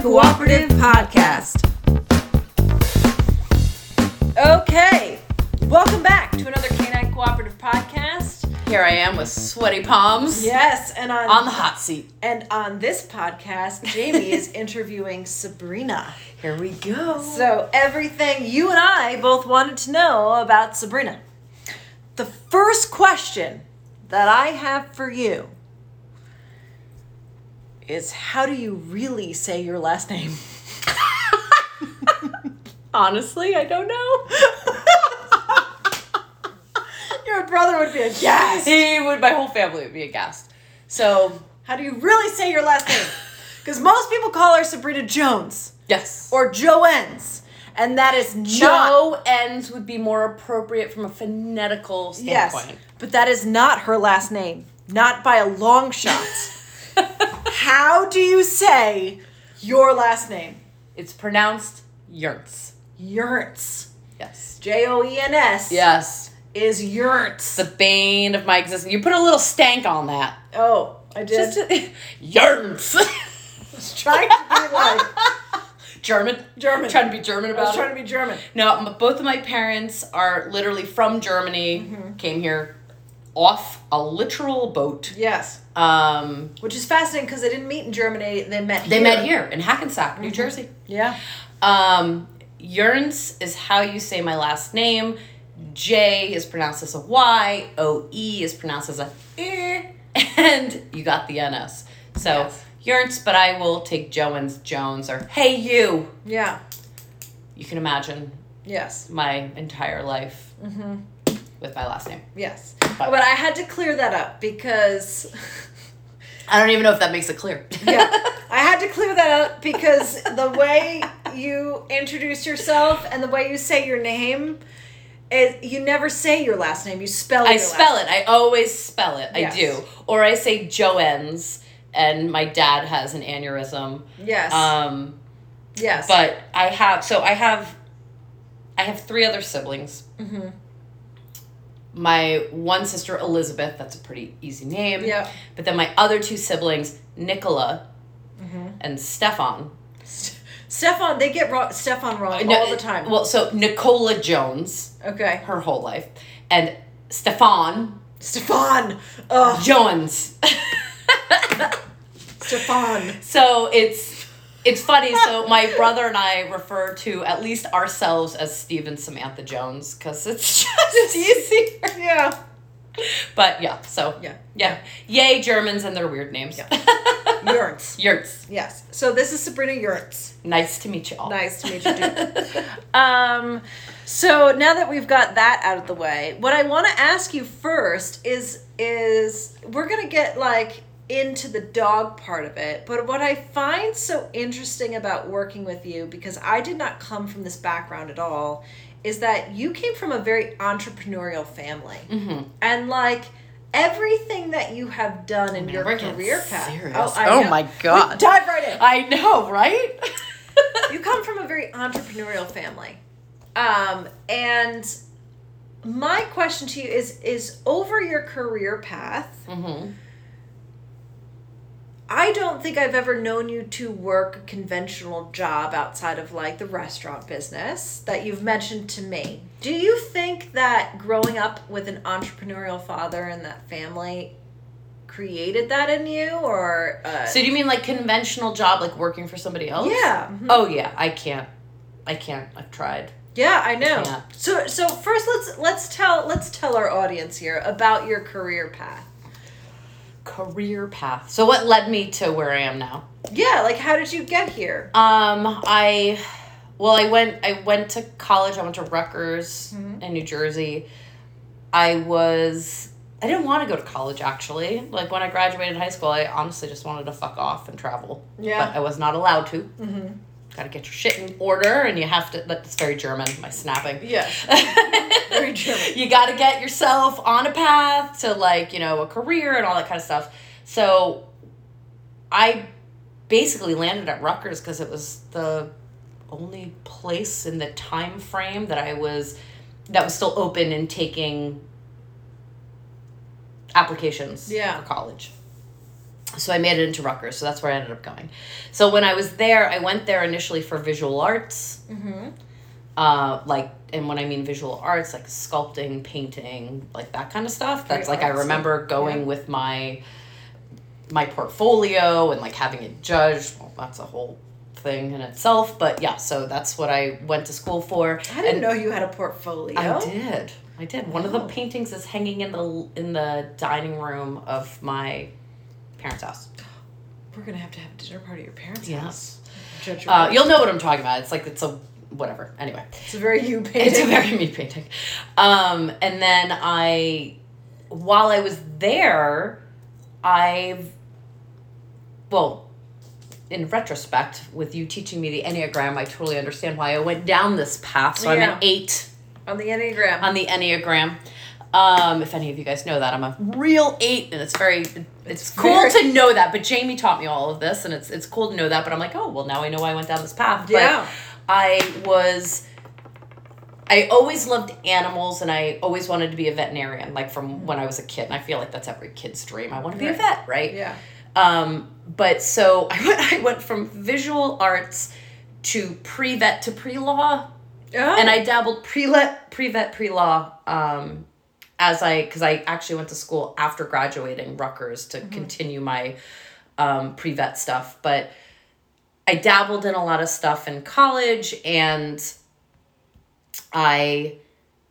Cooperative Podcast. Okay, welcome back to another Canine Cooperative Podcast. Here I am with sweaty palms. Yes, and on the hot seat. And on this podcast, Jamie is interviewing Sabrina. Here we go. So everything you and I both wanted to know about Sabrina. The first question that I have for you is, how do you really say your last name? Honestly, I don't know. Your brother would be aghast. He would. My whole family would be aghast. So, how do you really say your last name? Because most people call her Sabrina Jones. Yes. Or Joens. And that is not... Joens would be more appropriate from a phonetical standpoint. Yes, but that is not her last name. Not by a long shot. How do you say your last name? It's pronounced Yurts. Yurts. Yes. Joens. Yes. Is Yurts. The bane of my existence. You put a little stank on that. Oh, I did. Yurts. I was trying to be like... German. German. Trying to be German about it. I was trying to be German. No, both of my parents are literally from Germany. Mm-hmm. Came here off a literal boat. Yes. Which is fascinating because they didn't meet in Germany. They met here in Hackensack, New Jersey. Yeah. Yurns is how you say my last name. J is pronounced as a Y. O-E is pronounced as a E. And you got the NS. So, yes. Yurns, but I will take Jones, or hey you. Yeah. You can imagine. Yes. My entire life. Mm-hmm. With my last name. Yes. But I had to clear that up because... I don't even know if that makes it clear. Yeah. I had to clear that up because the way you introduce yourself and the way you say your name, you never say your last name. You spell it. I spell it. I always spell it. Yes. I do. Or I say Joens, and my dad has an aneurysm. Yes. Yes. But I have 3 other siblings. Mm-hmm. My one sister, Elizabeth, that's a pretty easy name. Yeah. But then my other 2 siblings, Nicola and Stefan. Stefan, they get Stefan wrong all the time. Well, so Nicola Jones. Okay. Her whole life. And Stefan. Ugh. Jones. Stefan. So it's funny. So my brother and I refer to at least ourselves as Steve and Samantha Jones because it's just easier. Yeah. But yeah, so yeah. Yay, Germans and their weird names. Yeah. Yurts. Yurts. Yes. So this is Sabrina Yurts. Nice to meet you all. Nice to meet you too. So now that we've got that out of the way, what I want to ask you first is we're gonna get into the dog part of it, but what I find so interesting about working with you, because I did not come from this background at all, is that you came from a very entrepreneurial family. Mm-hmm. And everything that you have done in your career path. Serious. Oh my God. Dive right in. I know, right? You come from a very entrepreneurial family. And my question to you is over your career path, mm-hmm. I don't think I've ever known you to work a conventional job outside of the restaurant business that you've mentioned to me. Do you think that growing up with an entrepreneurial father in that family created that in you, or? So do you mean conventional job, working for somebody else? Yeah. Mm-hmm. Oh yeah, I can't. I've tried. Yeah, I know. So first let's tell our audience here about your career path. Career path. So what led me to where I am now? Yeah, how did you get here? I went to college. I went to Rutgers mm-hmm. in New Jersey. I didn't want to go to college, actually. When I graduated high school, I honestly just wanted to fuck off and travel. Yeah. But I was not allowed to. Mm-hmm. Got to get your shit in order, and you have to... That's very German, my snapping. Yeah. Very German. You got to get yourself on a path to, a career and all that kind of stuff. So I basically landed at Rutgers because it was the only place in the time frame that was still open and taking applications for college. So I made it into Rutgers. So that's where I ended up going. So when I was there, I went there initially for visual arts. And when I mean visual arts, like sculpting, painting, like that kind of stuff. That's like, I remember going with my portfolio and like having it judged. Well, that's a whole thing in itself. But yeah, so that's what I went to school for. I didn't know you had a portfolio. I did. One of the paintings is hanging in the dining room of my parents' house. We're gonna have to have a dinner party at your parents' house. You'll know what I'm talking about. It's a whatever. Anyway, it's a very you painting. It's a very me painting. And then while I was there, in retrospect, with you teaching me the Enneagram, I totally understand why I went down this path. So I'm an 8 on the Enneagram. If any of you guys know that, I'm a real 8, and it's cool to know that. But Jamie taught me all of this, and it's cool to know that. But I'm like, oh well, now I know why I went down this path. Yeah. But I always loved animals, and I always wanted to be a veterinarian, like from when I was a kid. And I feel like that's every kid's dream. I want to be a vet, right? Yeah. But so I went from visual arts to pre-vet to pre-law. Oh. And I dabbled pre-vet, pre-law, because I actually went to school after graduating Rutgers to continue my pre-vet stuff. But I dabbled in a lot of stuff in college, and I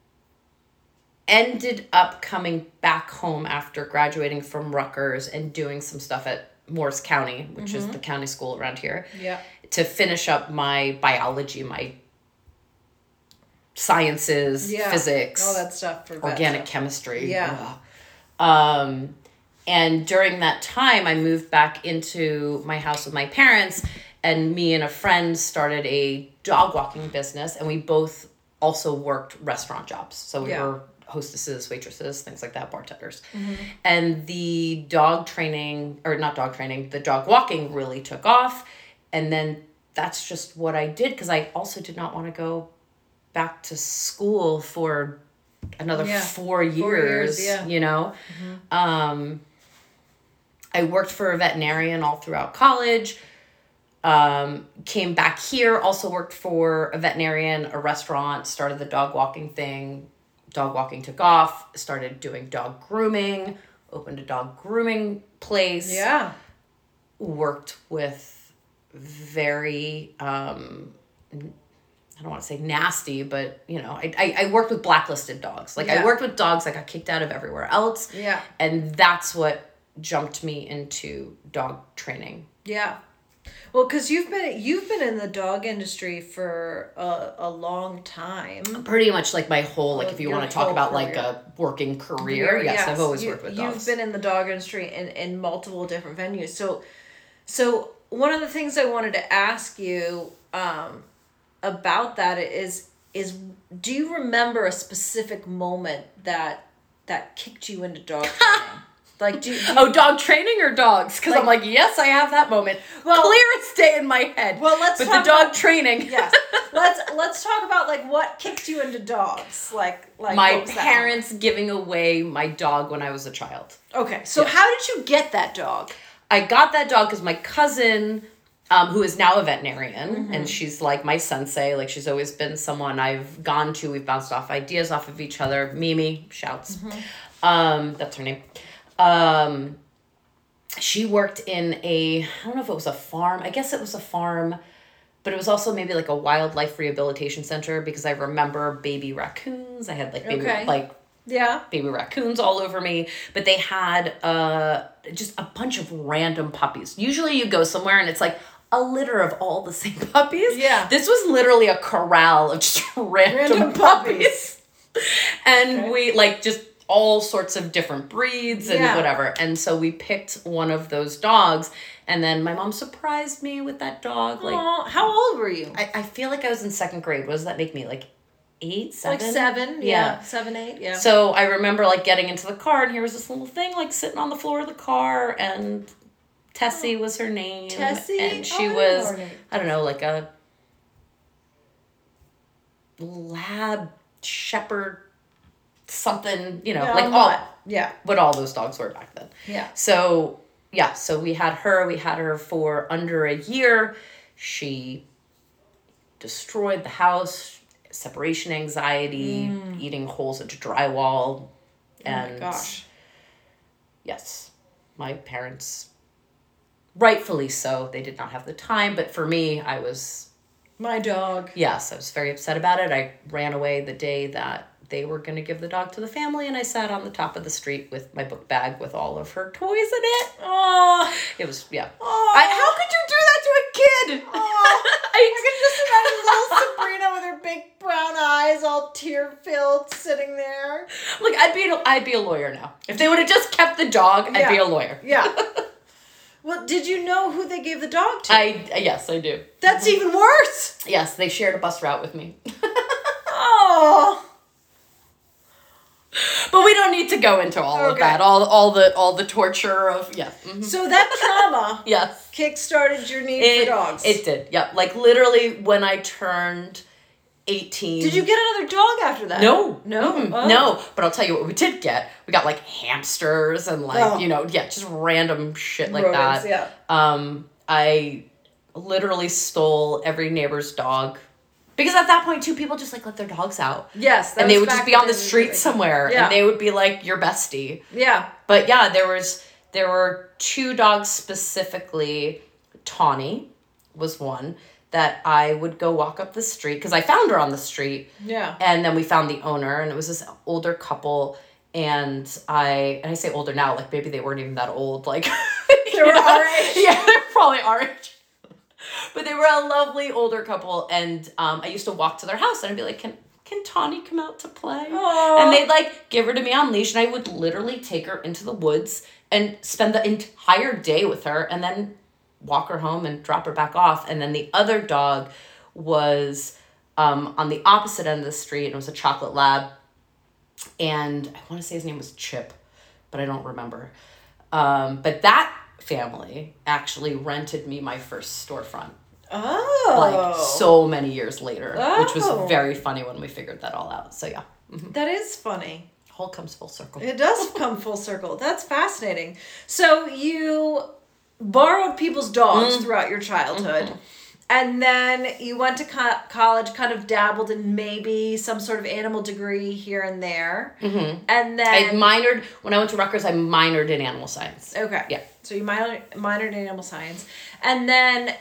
ended up coming back home after graduating from Rutgers and doing some stuff at Morris County, which is the county school around here, to finish up my biology, my sciences, physics, all that stuff for organic chemistry. And during that time, I moved back into my house with my parents, and me and a friend started a dog walking business, and we both also worked restaurant jobs. So we were hostesses, waitresses, things like that, bartenders. And the the dog walking really took off. And then that's just what I did, because I also did not want to go back to school for another 4 years, you know? I worked for a veterinarian all throughout college. Came back here, also worked for a veterinarian, a restaurant, started the dog walking thing. Dog walking took off, started doing dog grooming, opened a dog grooming place. Yeah. Worked with very, I don't want to say nasty, but, you know, I worked with blacklisted dogs. Like, I worked with dogs that got kicked out of everywhere else. Yeah. And that's what jumped me into dog training. Yeah. Well, because you've been in the dog industry for a long time. Pretty much like my whole, like, if you want to talk about career. Like a working career, yes, I've always worked with dogs. You've been in the dog industry in multiple different venues. So one of the things I wanted to ask you about that is do you remember a specific moment that kicked you into dog training? Like, dog training or dogs? Because I'm like, yes, I have that moment. Well, clearest day in my head. Well, let's talk the dog training. Yes, let's talk about like what kicked you into dogs. Like my parents giving away my dog when I was a child. Okay, so how did you get that dog? I got that dog because my cousin, who is now a veterinarian, and she's like my sensei. Like, she's always been someone I've gone to. We've bounced off ideas off of each other. Mimi, shouts. That's her name. She worked in I don't know if it was a farm. I guess it was a farm, but it was also maybe like a wildlife rehabilitation center, because I remember baby raccoons. I had baby raccoons all over me, but they had just a bunch of random puppies. Usually you go somewhere and it's like a litter of all the same puppies. Yeah. This was literally a corral of just random puppies. And we just all sorts of different breeds and whatever. And so we picked one of those dogs, and then my mom surprised me with that dog. Aww, how old were you? I feel like I was in second grade. What does that make me? 8, 7? 7, 7, 8, yeah. So I remember getting into the car, and here was this little thing sitting on the floor of the car, and Tessie was her name. Tessie? And she was, I don't know, like a lab shepherd something, what all those dogs were back then. Yeah. So yeah, so we had her for under a year. She destroyed the house, separation anxiety, eating holes into drywall. And oh my gosh. Yes, my parents, rightfully so, they did not have the time, but for me, I was very upset about it. I ran away the day that they were going to give the dog to the family, and I sat on the top of the street with my book bag with all of her toys in it. Oh, It was, yeah. oh. How could you do that to a kid? I can just imagine little Sabrina with her big brown eyes, all tear-filled, sitting there. Look, I'd be a lawyer now. If they would have just kept the dog, I'd be a lawyer. Yeah. Well, did you know who they gave the dog to? Yes, I do. That's even worse. Yes, they shared a bus route with me. Oh. But we don't need to go into all of that. All the torture of So that trauma yes. kick-started your need for dogs. It did. Yep. Like literally when I turned 18. Did you get another dog after that? No. No? Mm-mm. Oh. No. But I'll tell you what we did get. We got like hamsters and like, just random shit like rodents, that. Yeah. I literally stole every neighbor's dog. Because at that point, too, people just like let their dogs out. Yes. And they would just be on the street somewhere. Yeah. And they would be like your bestie. Yeah. But yeah, there were 2 dogs specifically. Tawny was one that I would go walk up the street because I found her on the street. Yeah. And then we found the owner, and it was this older couple. And I say older now, like maybe they weren't even that old. Like They were our age. Yeah, they're probably our age. But they were a lovely older couple, and I used to walk to their house, and I'd be like, can Tawny come out to play? Aww. And they'd like give her to me on leash, and I would literally take her into the woods and spend the entire day with her, and then walk her home and drop her back off. And then the other dog was on the opposite end of the street, and it was a chocolate lab, and I want to say his name was Chip, but I don't remember. But that family actually rented me my first storefront. Oh. Like so many years later, which was Oh. very funny when we figured that all out. So yeah. Mm-hmm. That is funny. Whole comes full circle. It does come full circle. That's fascinating. So you borrowed people's dogs throughout your childhood. And then you went to college, kind of dabbled in maybe some sort of animal degree here and there. Mm-hmm. And then I minored, when I went to Rutgers, I minored in animal science. Okay. Yeah. So you minored in animal science. And then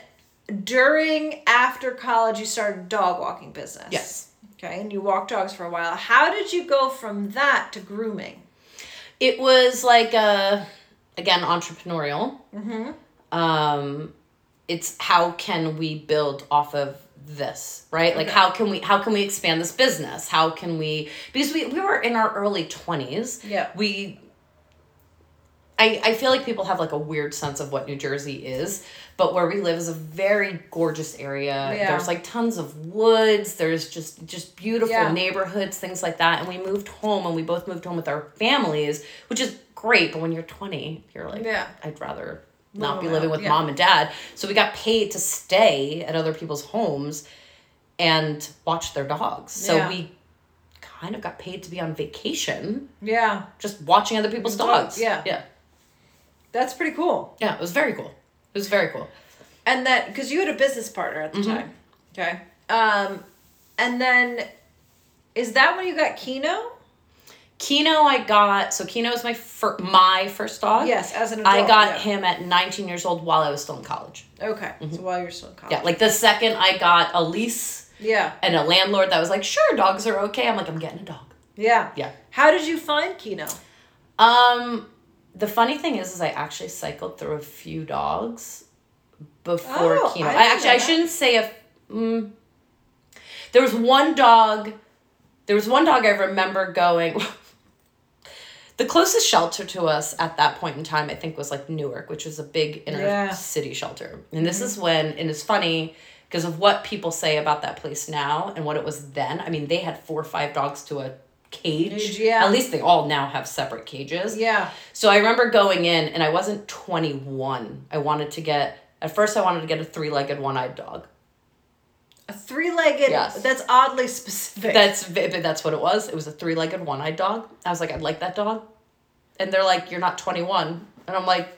after college, you started a dog walking business. Yes. Okay. And you walked dogs for a while. How did you go from that to grooming? It was like, again, entrepreneurial. Mm-hmm. It's how can we build off of this, right? Like how can we expand this business? How can we, because we were in our early 20s. Yeah. I feel like people have like a weird sense of what New Jersey is, but where we live is a very gorgeous area. Yeah. There's like tons of woods. There's just beautiful neighborhoods, things like that. And we moved home, and we both moved home with our families, which is great. But when you're 20, you're like, I'd rather not be living with mom and dad. So we got paid to stay at other people's homes and watch their dogs. So we kind of got paid to be on vacation. Yeah. Just watching other people's dogs. Yeah. Yeah. That's pretty cool. Yeah, it was very cool. It was very cool. And that, because you had a business partner at the time. Okay. And then, is that when you got Kino? Kino I got, so Kino is my first dog. Yes, as an adult. I got him at 19 years old while I was still in college. Okay, so while you're still in college. Yeah, like the second I got a lease and a landlord that was like, sure, dogs are okay. I'm like, I'm getting a dog. Yeah. Yeah. How did you find Kino? The funny thing is I actually cycled through a few dogs before Kino. I shouldn't say there was one dog I remember going. The closest shelter to us at that point in time, I think, was like Newark, which was a big inner city shelter. And this is and it's funny because of what people say about that place now and what it was then. I mean, they had 4 or 5 dogs to a cage. Yeah. At least they all now have separate cages. Yeah. So I remember going in, and I wasn't 21. At first I wanted to get a 3-legged, one-eyed dog. A 3-legged? Yes. That's oddly specific. That's what it was. It was a 3-legged, one-eyed dog. I was like, I'd like that dog. And they're like, you're not 21. And I'm like,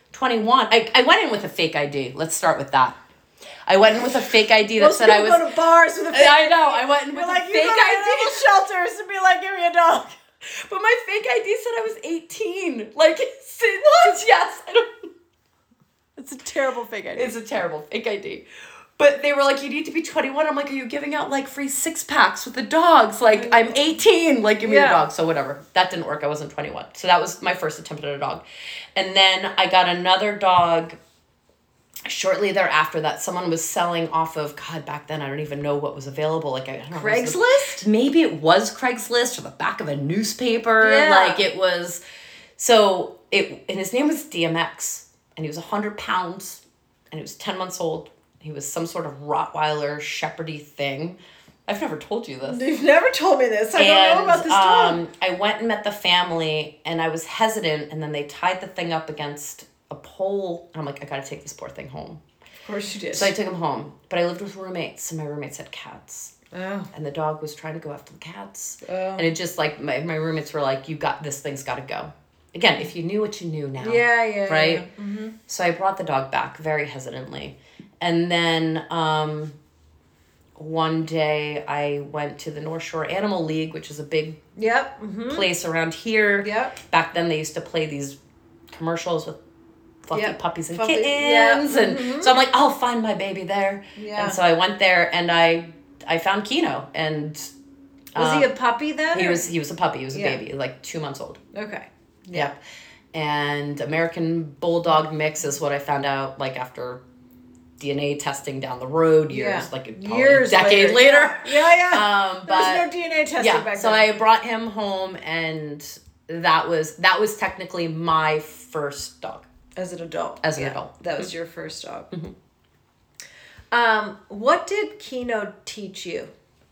21. I went in with a fake ID. Let's start with that. I went in with a fake ID that said I was. Go to bars with a fake I know. I went in with a fake ID. Animal shelters and be like, give me a dog. But my fake ID said I was 18. Like, what? Yes. I don't. It's a terrible fake ID. It's a terrible fake ID. But they were like, you need to be 21. I'm like, are you giving out like free 6-packs with the dogs? Like, I'm 18. Like, give me the dog. So whatever. That didn't work. I wasn't 21. So that was my first attempt at a dog. And then I got another dog shortly thereafter that someone was selling off of, God, back then I don't even know what was available. Like, I don't know. Craigslist? Maybe it was Craigslist or the back of a newspaper. Yeah. Like, it was. So, and his name was DMX. And he was 100 pounds. And he was 10 months old. He was some sort of Rottweiler shepherdy thing. I've never told you this. You've never told me this. I don't know about this dog. I went and met the family, and I was hesitant, and then they tied the thing up against a pole, and I'm like, I gotta take this poor thing home. Of course you did. So I took him home, but I lived with roommates, and my roommates had cats. Oh. And the dog was trying to go after the cats. Oh. And it just, like, my roommates were like, this thing's gotta go. Again, if you knew what you knew now. Yeah. Right? Yeah. Mm-hmm. So I brought the dog back very hesitantly. And then one day I went to the North Shore Animal League, which is a big place around here. Yep. Back then they used to play these commercials with fluffy puppies and kittens. Yep. And so I'm like, I'll find my baby there. Yeah. And so I went there and I found Kino. And was he a puppy then? He was a puppy. He was a baby, like 2 months old. Okay. Yep. And American Bulldog mix is what I found out, like, after DNA testing down the road, like a decade later. Yeah. But there was no DNA testing back then. So I brought him home, and that was technically my first dog. As an adult. As an adult. That was your first dog. Mm-hmm. What did Kino teach you?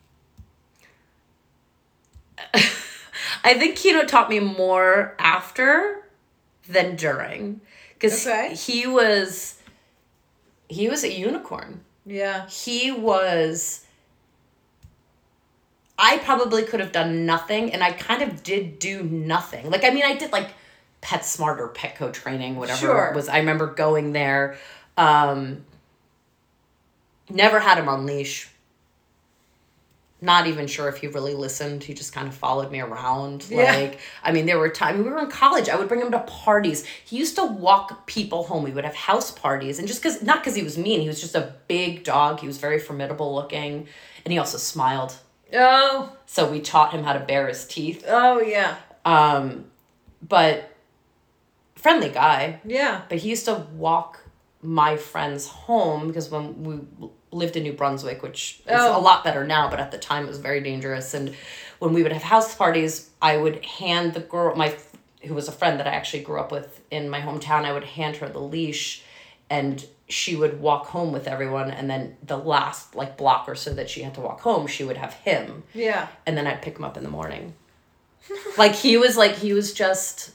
I think Kino taught me more after than during. Because he was a unicorn. Yeah. I probably could have done nothing, and I kind of did do nothing. Like, I mean, I did, like, PetSmart or Petco training, whatever it was. I remember going there. Never had him on leash. Not even sure if he really listened. He just kind of followed me around. Like, I mean, there were times, we were in college, I would bring him to parties. He used to walk people home. We would have house parties. And just not because he was mean. He was just a big dog. He was very formidable looking. And he also smiled. Oh. So we taught him how to bare his teeth. Oh, yeah. But friendly guy. Yeah. But he used to walk my friends home because when we lived in New Brunswick, which is a lot better now, but at the time it was very dangerous. And when we would have house parties, I would hand the girl, who was a friend that I actually grew up with in my hometown, I would hand her the leash, and she would walk home with everyone. And then the last block or so that she had to walk home, she would have him. Yeah. And then I'd pick him up in the morning. He was just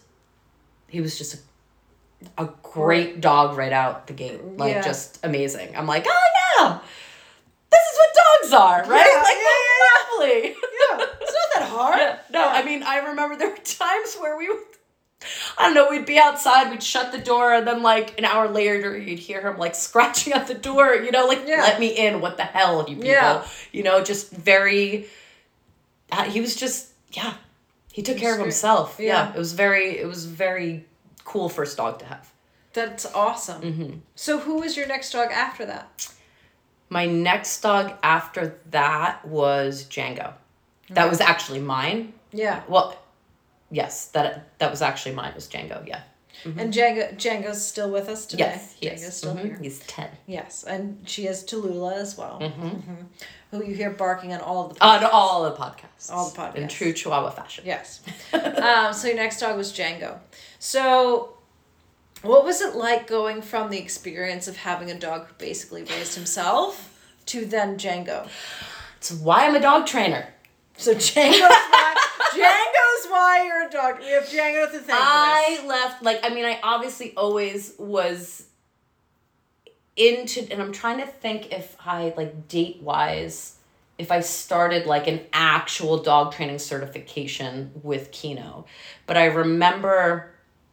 a great dog right out the gate. Just amazing. I'm like, oh yeah, this is what dogs are, right? Lovely. Yeah, it's not that hard. No, I mean, I remember there were times where we'd be outside, we'd shut the door, and then an hour later you'd hear him scratching at the door, let me in, what the hell, you people. Yeah. Just very, he was just, he took care of himself. Yeah. It was very cool first dog to have. That's awesome. Mm-hmm. So who was your next dog after that? My next dog after that was Django. That was actually mine. Yeah. Well, yes, that was actually mine, was Django, yeah. Mm-hmm. And Django's still with us today? Yes, he is. Django's still here. He's 10. Yes, and she has Tallulah as well. Mm-hmm. Mm-hmm. Who you hear barking on all of the podcasts. On all the podcasts. All the podcasts. In true Chihuahua fashion. Yes. So your next dog was Django. So what was it like going from the experience of having a dog who basically raised himself to then Django? It's why I'm a dog trainer. So Django's why you're a dog. We have Django to thank for this. I left, I obviously always was into, and I'm trying to think if I, date-wise, if I started, an actual dog training certification with Kino. But I remember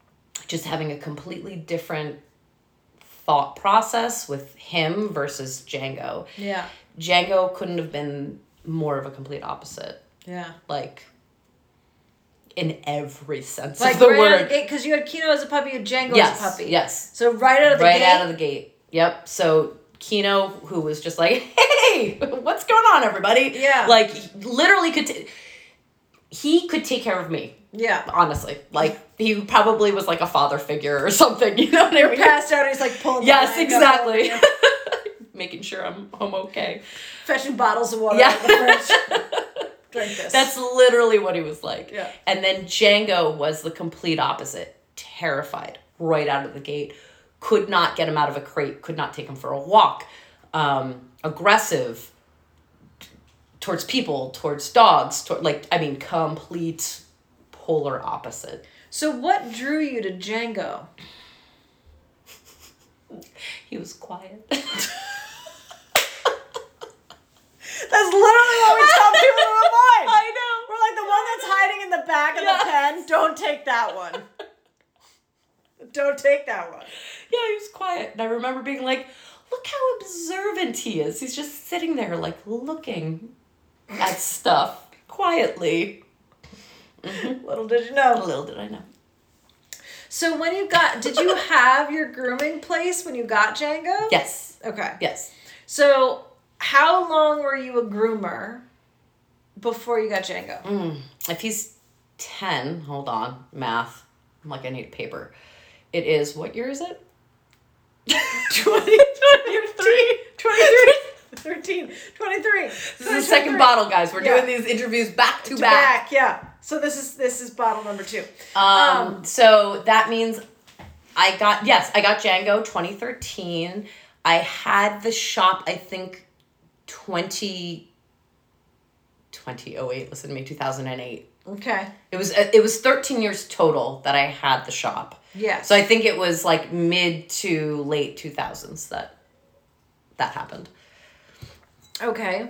just having a completely different thought process with him versus Django. Yeah. Django couldn't have been more of a complete opposite. Yeah. Like, in every sense Like of the right out of the word. gate, because you had Kino as a puppy and Django Yes, as a puppy. yes. So right out of the gate. Right out of the gate. Yep. So Kino, who was just like, hey, what's going on, everybody? Yeah. Like, literally he could take care of me. Yeah. Honestly. Like, he probably was like a father figure or something. You know what I mean? Passed out, he's like pulling Yes, the blanket up over exactly. you. Making sure I'm okay. Fetching bottles of water Yeah. out of the fridge. Drink this. That's literally what he was like. Yeah. And then Django was the complete opposite. Terrified right out of the gate. Could not get him out of a crate. Could not take him for a walk. Aggressive towards people, towards dogs. Complete polar opposite. So what drew you to Django? He was quiet. That's literally what we tell people to avoid. I know. We're like, the one that's hiding in the back of Yes. the pen, don't take that one. Don't take that one. Yeah, he was quiet. And I remember being like, look how observant he is. He's just sitting there, like, looking at stuff quietly. Mm-hmm. Little did you know. Little did I know. So did you have your grooming place when you got Django? Yes. Okay. Yes. So how long were you a groomer before you got Django? If he's 10, hold on, math. I'm like, I need a paper. It is, what year is it? 13, 23. This is the second bottle, guys. We're doing these interviews back to back. Yeah. So this is bottle number 2. So that means I got Django 2013. I had the shop, I think, 2008, listen to me, 2008. Okay. It was 13 years total that I had the shop. Yes. So I think it was like mid to late 2000s that happened. Okay.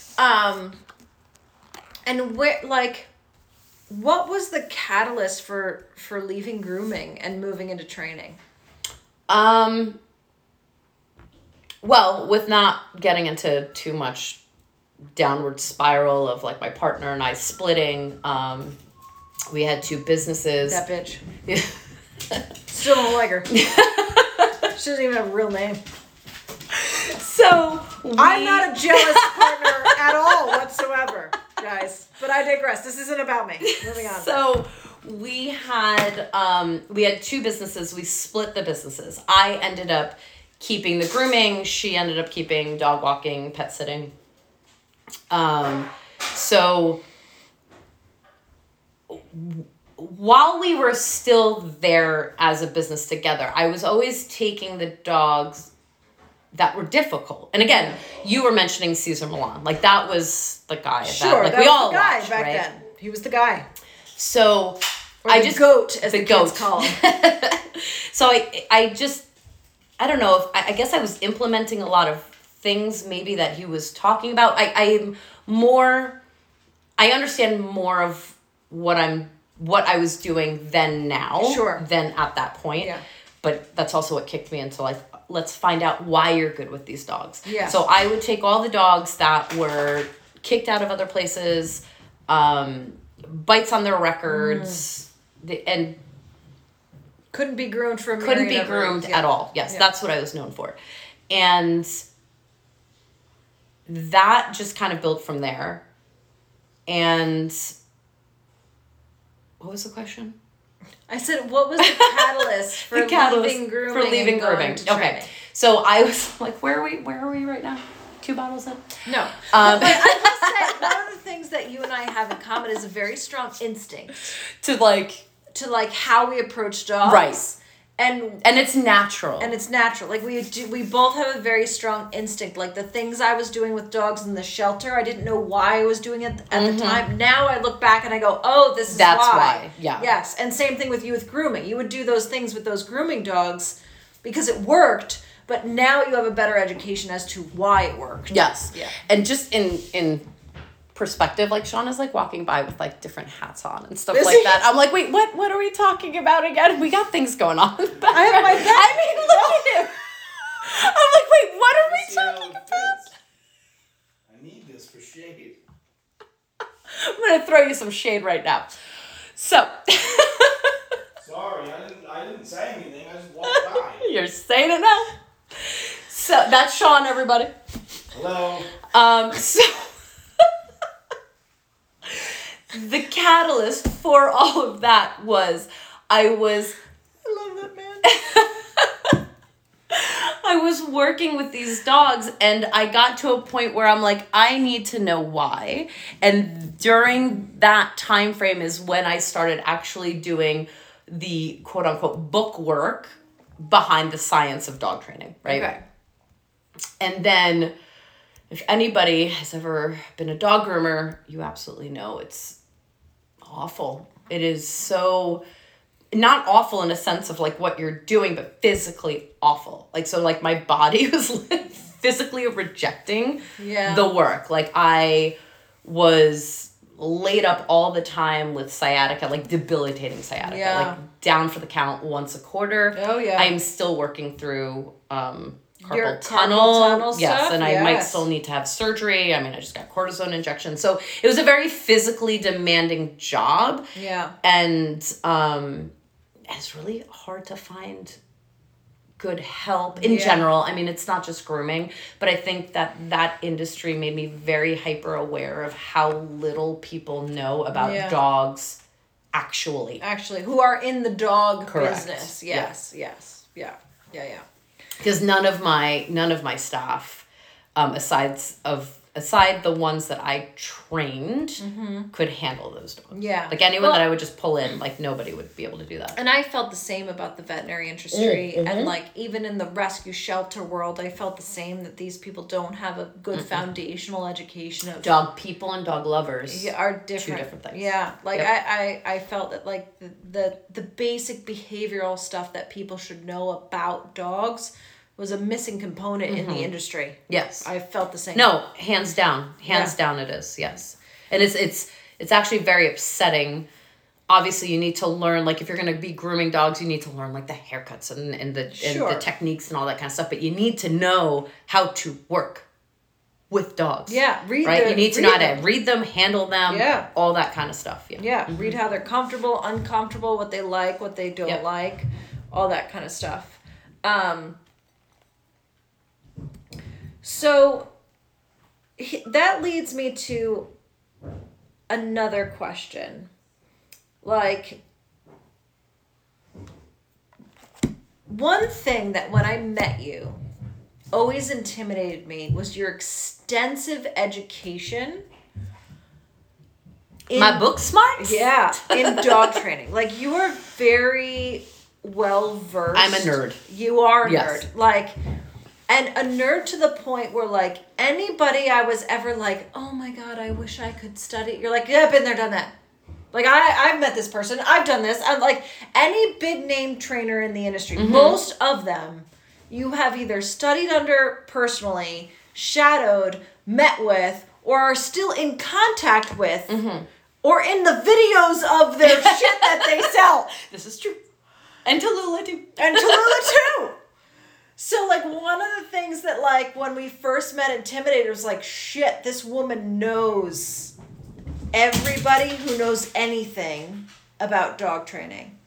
And what was the catalyst for leaving grooming and moving into training? Well, with not getting into too much downward spiral of like my partner and I splitting, we had 2 businesses. That bitch. Still don't like her. She doesn't even have a real name. So I'm not a jealous partner at all whatsoever, guys. But I digress. This isn't about me. Moving on. So we had 2 businesses. We split the businesses. I ended up keeping the grooming. She ended up keeping dog walking, pet sitting. So while we were still there as a business together, I was always taking the dogs that were difficult. And again, you were mentioning Caesar Milan. Like, that was the guy. Sure, that we was all the guy watched, back right? then. He was the guy. So Or the goat, as the kids call him. So I don't know if I guess I was implementing a lot of things maybe that he was talking about. I understand more of what I was doing then now than at that point. Yeah. But that's also what kicked me into like, let's find out why you're good with these dogs. Yeah. So I would take all the dogs that were kicked out of other places, bites on their records, and couldn't be groomed for a couldn't be myriad of groomed reasons. at all. Yes, that's what I was known for. And that just kind of built from there. And what was the question? I said, what was the catalyst for leaving grooming? For leaving and going grooming. to Okay. training? So I was like, where are we right now? 2 bottles in? No. But I will say, one of the things that you and I have in common is a very strong instinct to like how we approach dogs. Right. And it's natural. And it's natural. Like we both have a very strong instinct. Like the things I was doing with dogs in the shelter, I didn't know why I was doing it at the time. Now I look back and I go, oh, that's why. Yeah. Yes. And same thing with you with grooming. You would do those things with those grooming dogs because it worked, but now you have a better education as to why it worked. Yes. Yeah. And just in perspective, like Sean is like walking by with like different hats on and stuff Is like he? that. I'm like, wait, what are we talking about again? We got things going on. I have my back. I mean, look at him. I'm like, wait, what are we talking about? I need this for shade. I'm gonna throw you some shade right now. So Sorry, I didn't say anything. I just walked by. you're saying it now. So that's Sean, everybody. Hello. So the catalyst for all of that was I love that man. I was working with these dogs and I got to a point where I'm like, I need to know why. And during that time frame is when I started actually doing the quote unquote book work behind the science of dog training, right? Okay. And then if anybody has ever been a dog groomer, you absolutely know it's awful. It is so, not awful in a sense of like what you're doing, but physically awful. Like, so like my body was like physically rejecting the work. Like I was laid up all the time with sciatica, like debilitating sciatica, like down for the count once a quarter. Oh yeah. I'm still working through, Your carpal carpal tunnel. tunnel Yes, stuff? and I might Yes. still need to have surgery. I mean, I just got cortisone injections. So it was a very physically demanding job. Yeah. And it's really hard to find good help in general. I mean, it's not just grooming, but I think that industry made me very hyper aware of how little people know about dogs actually. Actually, who are in the dog Correct. business. Yes. Yeah. Because none of my staff, aside the ones that I trained, could handle those dogs. Yeah. Like anyone that I would just pull in, like nobody would be able to do that. And I felt the same about the veterinary industry. And like even in the rescue shelter world, I felt the same, that these people don't have a good foundational education of Dog people and dog lovers are different. Two different things. Yeah. Like Yep. I felt that like the basic behavioral stuff that people should know about dogs was a missing component in the industry. Yes. I felt the same. No, hands down it is. Yes. And it's actually very upsetting. Obviously you need to learn, like if you're going to be grooming dogs, you need to learn like the haircuts and the techniques and all that kind of stuff, but you need to know how to work with dogs. Yeah, you need to know how to read them, handle them, all that kind of stuff. Yeah. Yeah, read how they're comfortable, uncomfortable, what they like, what they don't like, all that kind of stuff. So that leads me to another question. Like, one thing that when I met you always intimidated me was your extensive education. My book smarts? Yeah, in dog training. Like, you are very well versed. I'm a nerd. You are a Yes. nerd. Like, and a nerd to the point where, like, anybody I was ever like, oh my God, I wish I could study. You're like, yeah, been there, done that. Like, I've met this person. I've done this. I'm like, any big name trainer in the industry, most of them, you have either studied under personally, shadowed, met with, or are still in contact with, or in the videos of their shit that they sell. This is true. And Tallulah too. And Tallulah too. So, like, one of the things that, like, when we first met Intimidator was like, shit, this woman knows everybody who knows anything about dog training.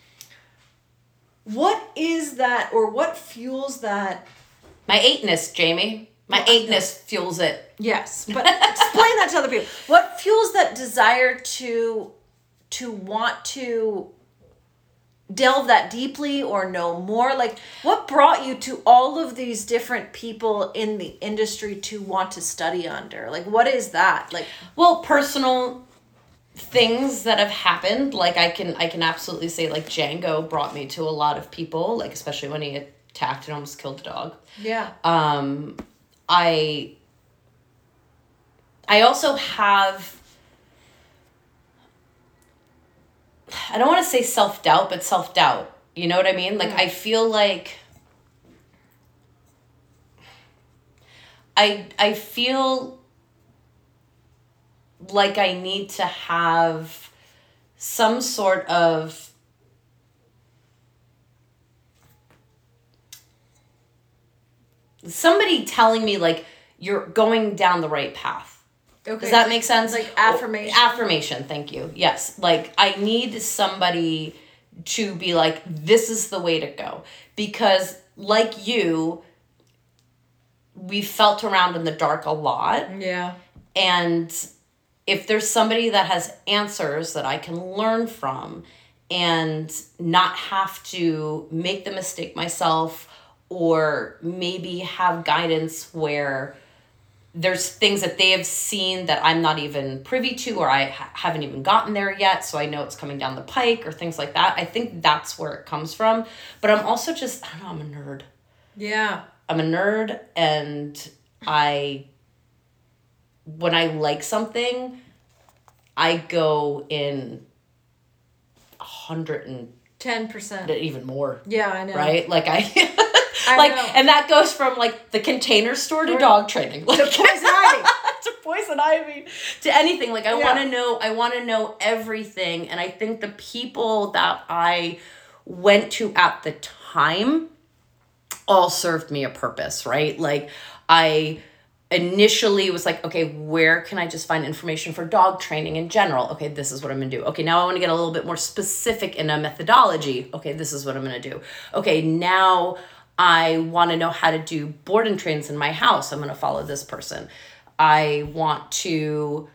What is that, or what fuels that? My eightness, Jamie. My eightness fuels it. Yes, but explain that to other people. What fuels that desire to want to delve that deeply or know more? Like, what brought you to all of these different people in the industry to want to study under? Like, what is that? Like, well, personal things that have happened. Like, I can absolutely say, like, Django brought me to a lot of people, like, especially when he attacked and almost killed the dog. yeah. I also have, I don't want to say self-doubt, but self-doubt. You know what I mean? Like, I feel like I feel like I need to have some sort of somebody telling me like you're going down the right path. Okay. Does that make sense? Like affirmation. Affirmation, thank you. Yes. Like I need somebody to be like, this is the way to go. Because like you, we felt around in the dark a lot. Yeah. And if there's somebody that has answers that I can learn from and not have to make the mistake myself, or maybe have guidance where there's things that they have seen that I'm not even privy to, or I haven't even gotten there yet, so I know it's coming down the pike, or things like that. I think that's where it comes from. But I'm also just, I don't know, I'm a nerd. Yeah. I'm a nerd, and when I like something, I go in 10%. even more. Yeah, I know. Right? Like I I know. and that goes from like the Container Store to dog training. Like, To poison ivy. to poison ivy. To anything. Like I Yeah. want to know everything. And I think the people that I went to at the time all served me a purpose, right? Like I initially was like, okay, where can I just find information for dog training in general? Okay, this is what I'm gonna do. Okay, now I want to get a little bit more specific in a methodology. Okay, this is what I'm gonna do. Okay, now I want to know how to do board and trains in my house. I'm gonna follow this person. I want to,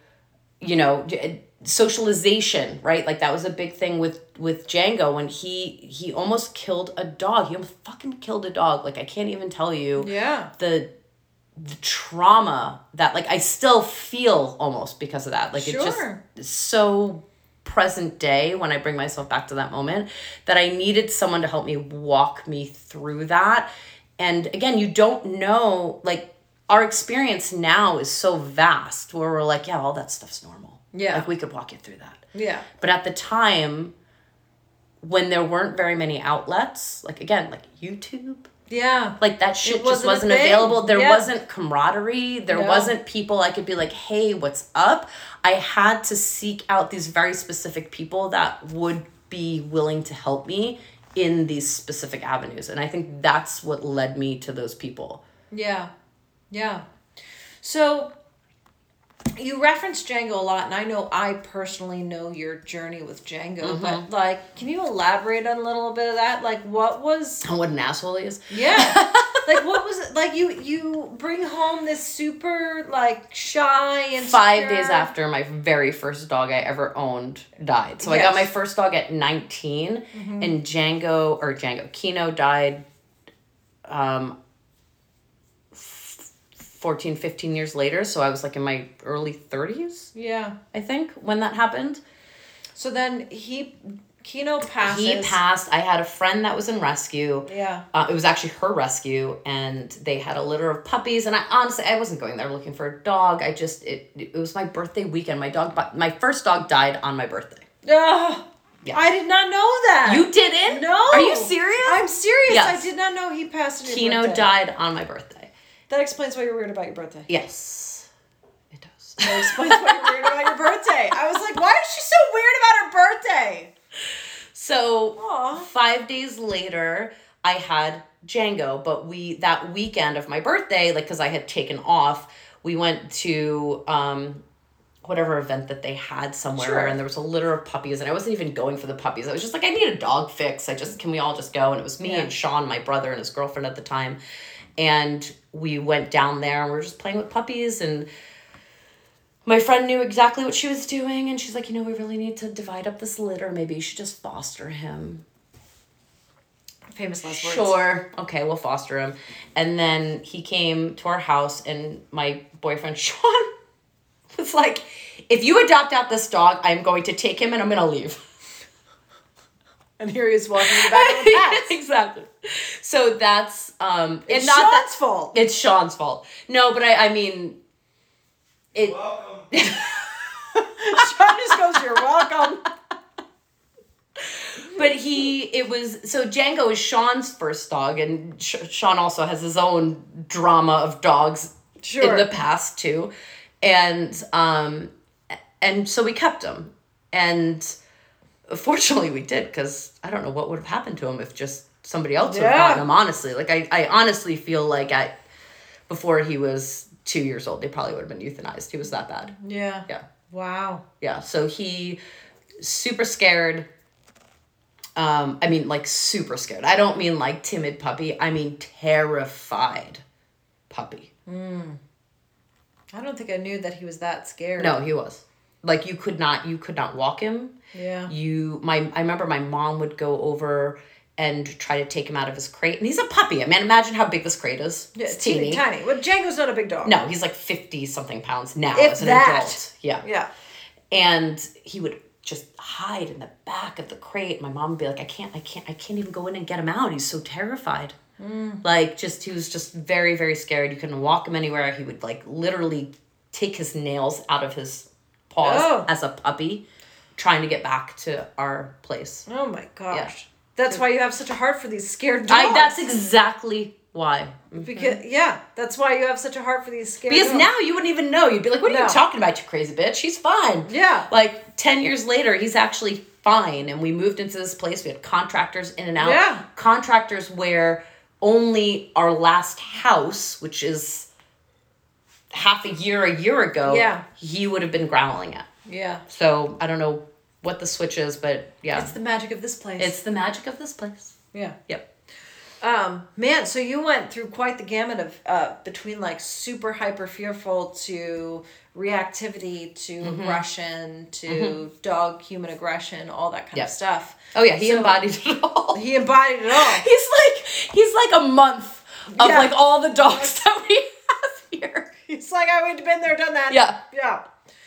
socialization, right? Like that was a big thing with Django when he almost killed a dog. He almost fucking killed a dog. Like I can't even tell you Yeah. the trauma that like I still feel almost because of that. Like Sure. it just is so present day when I bring myself back to that moment that I needed someone to help me walk me through that. And again, you don't know, like our experience now is so vast where we're like, yeah, all that stuff's normal. Yeah. Like we could walk you through that. Yeah. But at the time when there weren't very many outlets, like again, like YouTube, Yeah. like that shit just wasn't a wasn't thing. available. There Yeah. wasn't camaraderie. There No. wasn't people I could be like, hey, what's up? I had to seek out these very specific people that would be willing to help me in these specific avenues. And I think that's what led me to those people. Yeah. Yeah. So you reference Django a lot, and I know I personally know your journey with Django, but like, can you elaborate on a little bit of that? Like, what was... And what an asshole he is. Yeah. Like, what was it? Like, you bring home this super, like, shy and 5 days after my very first dog I ever owned died. So I got Yes. my first dog at 19, and Kino died 14, 15 years later. So I was like in my early 30s, Yeah. I think, when that happened. So then Kino passes. He passed. I had a friend that was in rescue. Yeah. It was actually her rescue, and they had a litter of puppies. And I wasn't going there looking for a dog. It was my birthday weekend. My first dog died on my birthday. Ugh. Yeah. I did not know that. You didn't? No. Are you serious? I'm serious. Yes. I did not know he passed on your Kino birthday. died on my birthday. That explains why you're weird about your birthday. Yes, it does. That explains why you're weird about your birthday. I was like, why is she so weird about her birthday? So Aw. 5 days later, I had Django, but that weekend of my birthday, like, because I had taken off, we went to whatever event that they had somewhere, Sure. and there was a litter of puppies, and I wasn't even going for the puppies. I was just like, I need a dog fix. Can we all just go? And it was me Yeah. and Sean, my brother, and his girlfriend at the time. And we went down there and we were just playing with puppies, and my friend knew exactly what she was doing, and she's like, we really need to divide up this litter. Maybe you should just foster him. Famous last words. Sure. Okay, we'll foster him. And then he came to our house, and my boyfriend, Sean, was like, if you adopt out this dog, I'm going to take him and I'm going to leave. And here he is walking in the back of the pets. Exactly. So that's It's not that Sean's fault. it's Sean's fault. No, but I mean it. Welcome. Sean just goes, you're welcome. But Django is Sean's first dog, and Sean also has his own drama of dogs Sure. in the past too, and And so we kept him. And fortunately we did, because I don't know what would have happened to him if just somebody else would have gotten him, honestly. Like, I honestly feel like before he was 2 years old, they probably would have been euthanized. He was that bad. Yeah. Yeah. Wow. Yeah. So he super scared. I mean, like, super scared. I don't mean like timid puppy. I mean terrified puppy. I don't think I knew that he was that scared. No, he was. Like, you could not walk him. Yeah. I remember my mom would go over and try to take him out of his crate. And he's a puppy. I mean, imagine how big this crate is. Yeah, It's teeny. tiny. Well, Django's not a big dog. No, he's like 50-something pounds now If as an that. adult. Yeah. Yeah. And he would just hide in the back of the crate. My mom would be like, I can't even go in and get him out. He's so terrified. Like, he was just very, very scared. You couldn't walk him anywhere. He would, like, literally take his nails out of his paws as a puppy, trying to get back to our place. Oh my gosh. Yeah. That's why you have such a heart for these scared dogs. That's exactly why. Because that's why you have such a heart for these scared Because dogs. now you wouldn't even know. You'd be like, what are you talking about, you crazy bitch? He's fine. Yeah. Like, 10 years later, he's actually fine. And we moved into this place. We had contractors in and out. Yeah. Contractors where only our last house, which is half a year ago, he would have been growling at. Yeah. So I don't know what the switch is, but yeah. It's the magic of this place. It's the magic of this place. Yeah. Yep. Man, so you went through quite the gamut of between like super hyper fearful to reactivity to aggression to dog human aggression, all that kind of stuff. Oh yeah, he embodied it all. He embodied it all. He's like a month of like all the dogs that we have here. He's like, oh, we've been there, done that. Yeah. Yeah.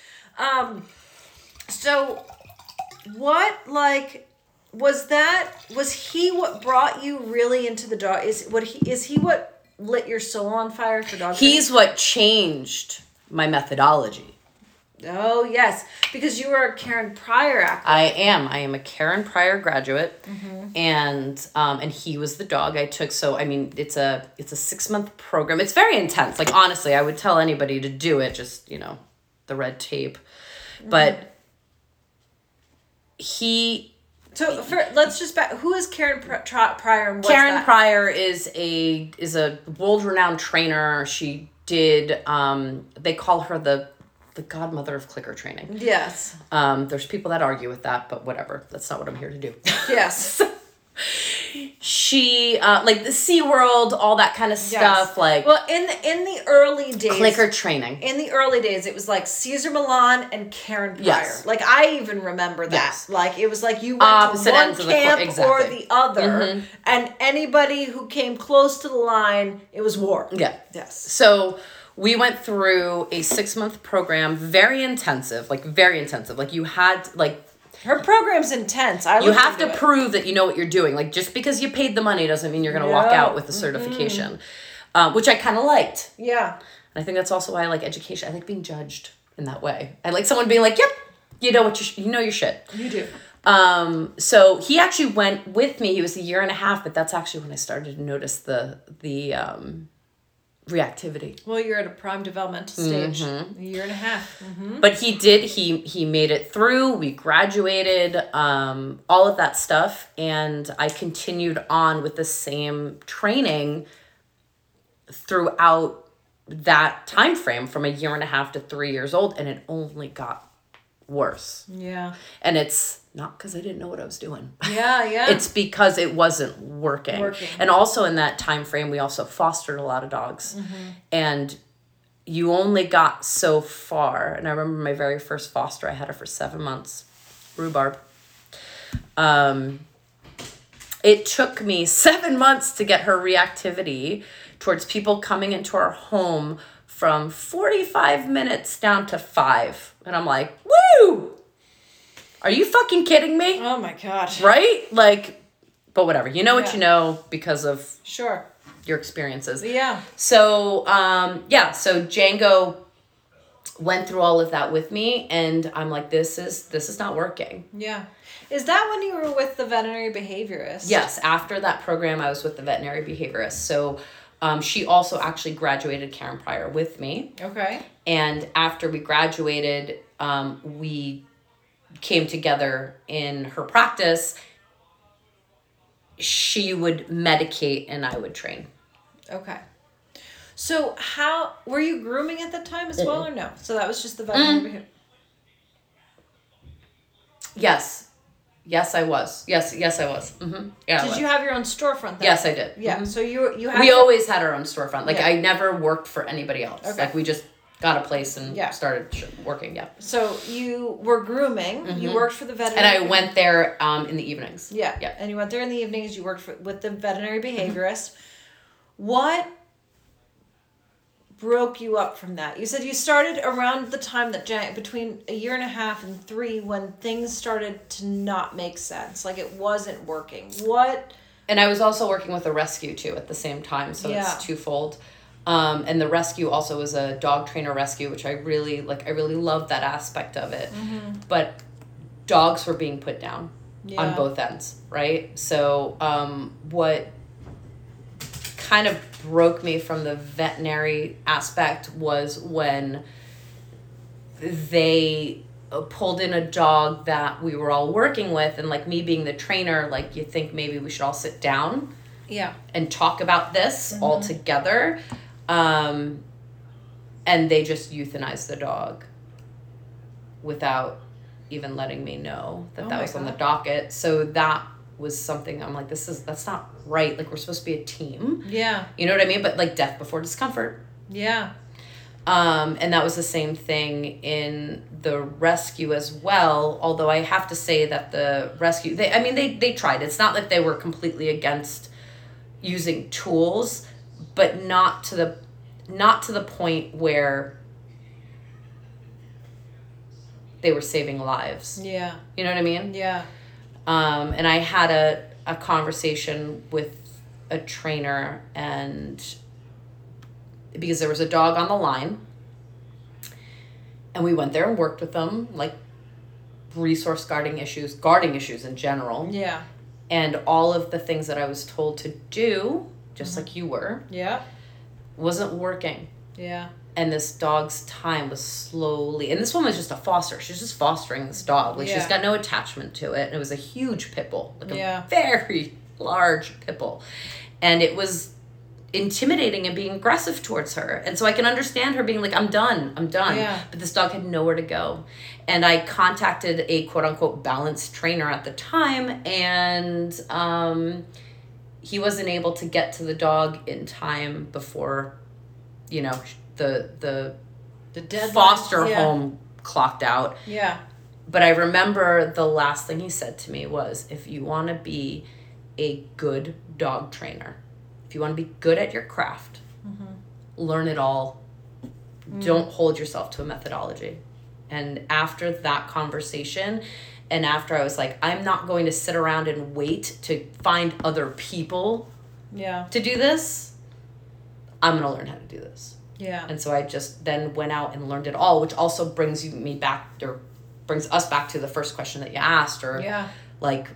So what, like, was he what brought you really into the dog? Is he what lit your soul on fire for dog training? He's what changed my methodology. Oh, yes. Because you were a Karen Pryor actor. I am a Karen Pryor graduate. And he was the dog I took. So, I mean, it's a 6-month program. It's very intense. Like, honestly, I would tell anybody to do it, just, the red tape. But So let's just who is Karen Pryor and what's Karen that? Pryor is a world-renowned trainer. She did, they call her the godmother of clicker training. Yes. There's people that argue with that, but whatever. That's not what I'm here to do. Yes. She, like the SeaWorld, all that kind of stuff. Like, well, in the early days, clicker training. In the early days, it was like Cesar Millan and Karen Pryor. Yes. Like, I even remember that. Yes. Like, it was like you went Opposite to one ends of the camp exactly. or the other, and anybody who came close to the line, it was war. Yeah. Yes. So we went through a 6-month program, very intensive. Like, you had, like, her program's intense. You have to prove that you know what you're doing. Like, just because you paid the money doesn't mean you're going to walk out with the certification, which I kind of liked. Yeah. And I think that's also why I like education. I like being judged in that way. I like someone being like, yep, you know what you know your shit. You do. So he actually went with me. He was 1.5 years, but that's actually when I started to notice the reactivity. Well, you're at a prime developmental stage. 1.5 years. But he made it through. We graduated, all of that stuff. And I continued on with the same training throughout that time frame from 1.5 years to 3 years old. And it only got worse. Yeah. And it's not because I didn't know what I was doing. Yeah. It's because it wasn't working. And also in that time frame, we also fostered a lot of dogs. And you only got so far. And I remember my very first foster, I had her for 7 months. Rhubarb. It took me 7 months to get her reactivity towards people coming into our home from 45 minutes down to 5. And I'm like, woo! Are you fucking kidding me? Oh my God. Right? Like, but whatever. You know what you know because of your experiences. Yeah. So, so Django went through all of that with me, and I'm like, this is not working. Yeah. Is that when you were with the veterinary behaviorist? Yes. After that program, I was with the veterinary behaviorist. So, she also actually graduated Karen Pryor with me. Okay. And after we graduated, we came together in her practice. She would medicate and I would train. Okay. So how were you grooming at the time as well, or no? So that was just the veterinary behavior. Yes. Yes, I was. Yes, I was. Mm-hmm. Yeah. Did you have your own storefront then? Yes, I did. Yeah. Mm-hmm. So you had. We always had our own storefront. Like Yeah. I never worked for anybody else. Okay. Like we just got a place and Yeah. started working. Yeah. So you were grooming. You worked for the veterinary. And I went there in the evenings. Yeah. Yeah. And you went there in the evenings. You worked with the veterinary behaviorist. What broke you up from that? You said you started around the time that between a year and a half and 3 when things started to not make sense. Like it wasn't working. What? And I was also working with a rescue too at the same time, so Yeah. it's twofold. And the rescue also was a dog trainer rescue, which I really loved that aspect of it. Mm-hmm. But dogs were being put down Yeah. on both ends, right? So what kind of broke me from the veterinary aspect was when they pulled in a dog that we were all working with, and like me being the trainer, like you think maybe we should all sit down Yeah. and talk about this all together. And they just euthanized the dog without even letting me know that Oh that my was on the God. docket. So that was something I'm like, that's not right. Like we're supposed to be a team. Yeah. You know what I mean? But like death before discomfort. Yeah. And that was the same thing in the rescue as well. Although I have to say that the rescue, they tried. It's not like they were completely against using tools, but not to the point where they were saving lives. Yeah. You know what I mean? Yeah. And I had a conversation with a trainer, and because there was a dog on the line, and we went there and worked with them, like guarding issues in general. Yeah. And all of the things that I was told to do, just like you were, Yeah. wasn't working. Yeah. And this dog's time was slowly, and this one was just a foster. She's just fostering this dog. Like she's Yeah. got no attachment to it. And it was a huge pit bull, like Yeah. a very large pit bull. And it was intimidating and being aggressive towards her. And so I can understand her being like, I'm done. Yeah. But this dog had nowhere to go. And I contacted a quote unquote balanced trainer at the time, and he wasn't able to get to the dog in time before, the deadline. foster Yeah. home clocked out. Yeah. But I remember the last thing he said to me was, if you want to be a good dog trainer, if you want to be good at your craft, learn it all. Don't hold yourself to a methodology. And after that conversation, and after I was like, I'm not going to sit around and wait to find other people Yeah. to do this, I'm going to learn how to do this. Yeah. And so I just then went out and learned it all, which also brings us back to the first question that you asked, or Yeah. like,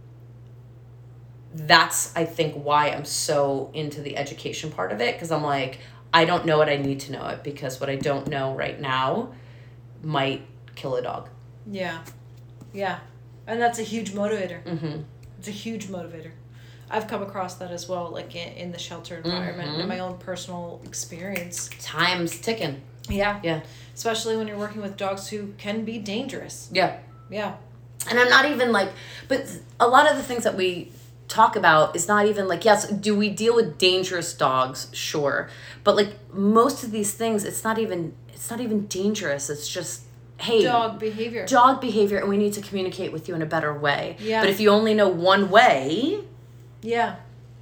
that's, I think, why I'm so into the education part of it. Because I'm like, I don't know it, I need to know it, because what I don't know right now might kill a dog. Yeah. Yeah. And that's a huge motivator. Mm-hmm. It's a huge motivator. I've come across that as well, like in the shelter environment, in my own personal experience. Time's ticking. Yeah. Yeah. Especially when you're working with dogs who can be dangerous. Yeah. Yeah. And I'm not even like, but a lot of the things that we talk about is not even like, yes, do we deal with dangerous dogs? Sure. But like most of these things, it's not even dangerous. It's just, hey, Dog behavior. And we need to communicate with you in a better way. Yeah. But if you only know one way, Yeah.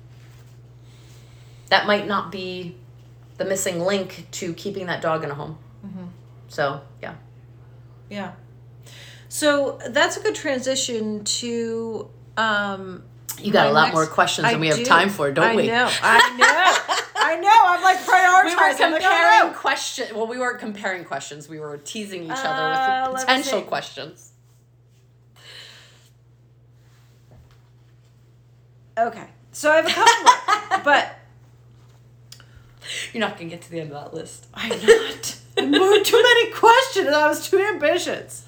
that might not be the missing link to keeping that dog in a home. So, yeah. Yeah. So that's a good transition to You got my a lot next- more questions than we have do. time for, don't we? I know. I know. I'm like prioritizing. We were I'm like, comparing oh, questions. Well, we weren't comparing questions. We were teasing each let other me with potential see. questions. no. Okay. So I have a couple more, but You're not going to get to the end of that list. I'm not. Too many questions. I was too ambitious.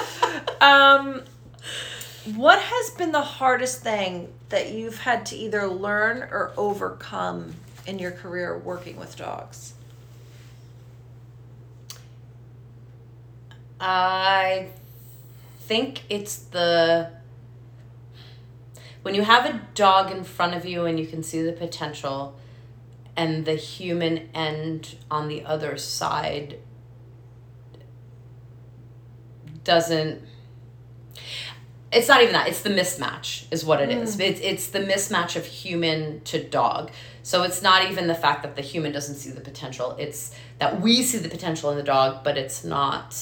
What has been the hardest thing that you've had to either learn or overcome in your career working with dogs? I think it's when you have a dog in front of you and you can see the potential, and the human end on the other side doesn't. It's not even that. It's the mismatch is what it is. It's the mismatch of human to dog. So it's not even the fact that the human doesn't see the potential. It's that we see the potential in the dog, but it's not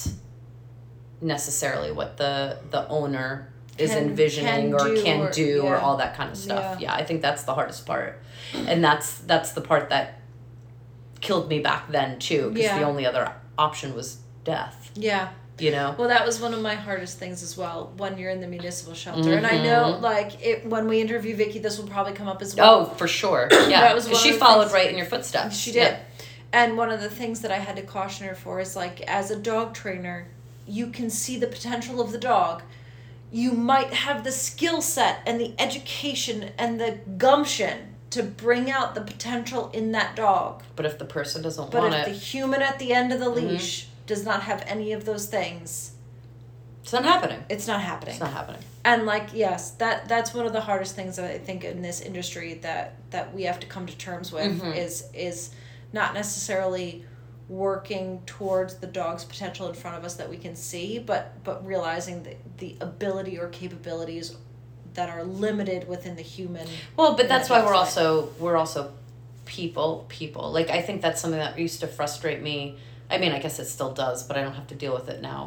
necessarily what the owner is envisioning can do or all that kind of stuff. Yeah, I think that's the hardest part. And that's the part that killed me back then too, because the only other option was death. Yeah. You know? Well, that was one of my hardest things as well when you're in the municipal shelter. And I know, like, when we interview Vicky, this will probably come up as well. Oh, for sure. Yeah. Because she followed right in your footsteps. She did. Yeah. And one of the things that I had to caution her for is, like, as a dog trainer, you can see the potential of the dog. You might have the skill set and the education and the gumption to bring out the potential in that dog. But if the person doesn't want it. But if the human at the end of the leash does not have any of those things, it's not happening. It's not happening. It's not happening. And like, yes, that's one of the hardest things that I think in this industry that we have to come to terms with is not necessarily working towards the dog's potential in front of us that we can see, but realizing the ability or capabilities that are limited within the human. Well, but that's why we're also people. Like, I think that's something that used to frustrate me. I mean, I guess it still does, but I don't have to deal with it now,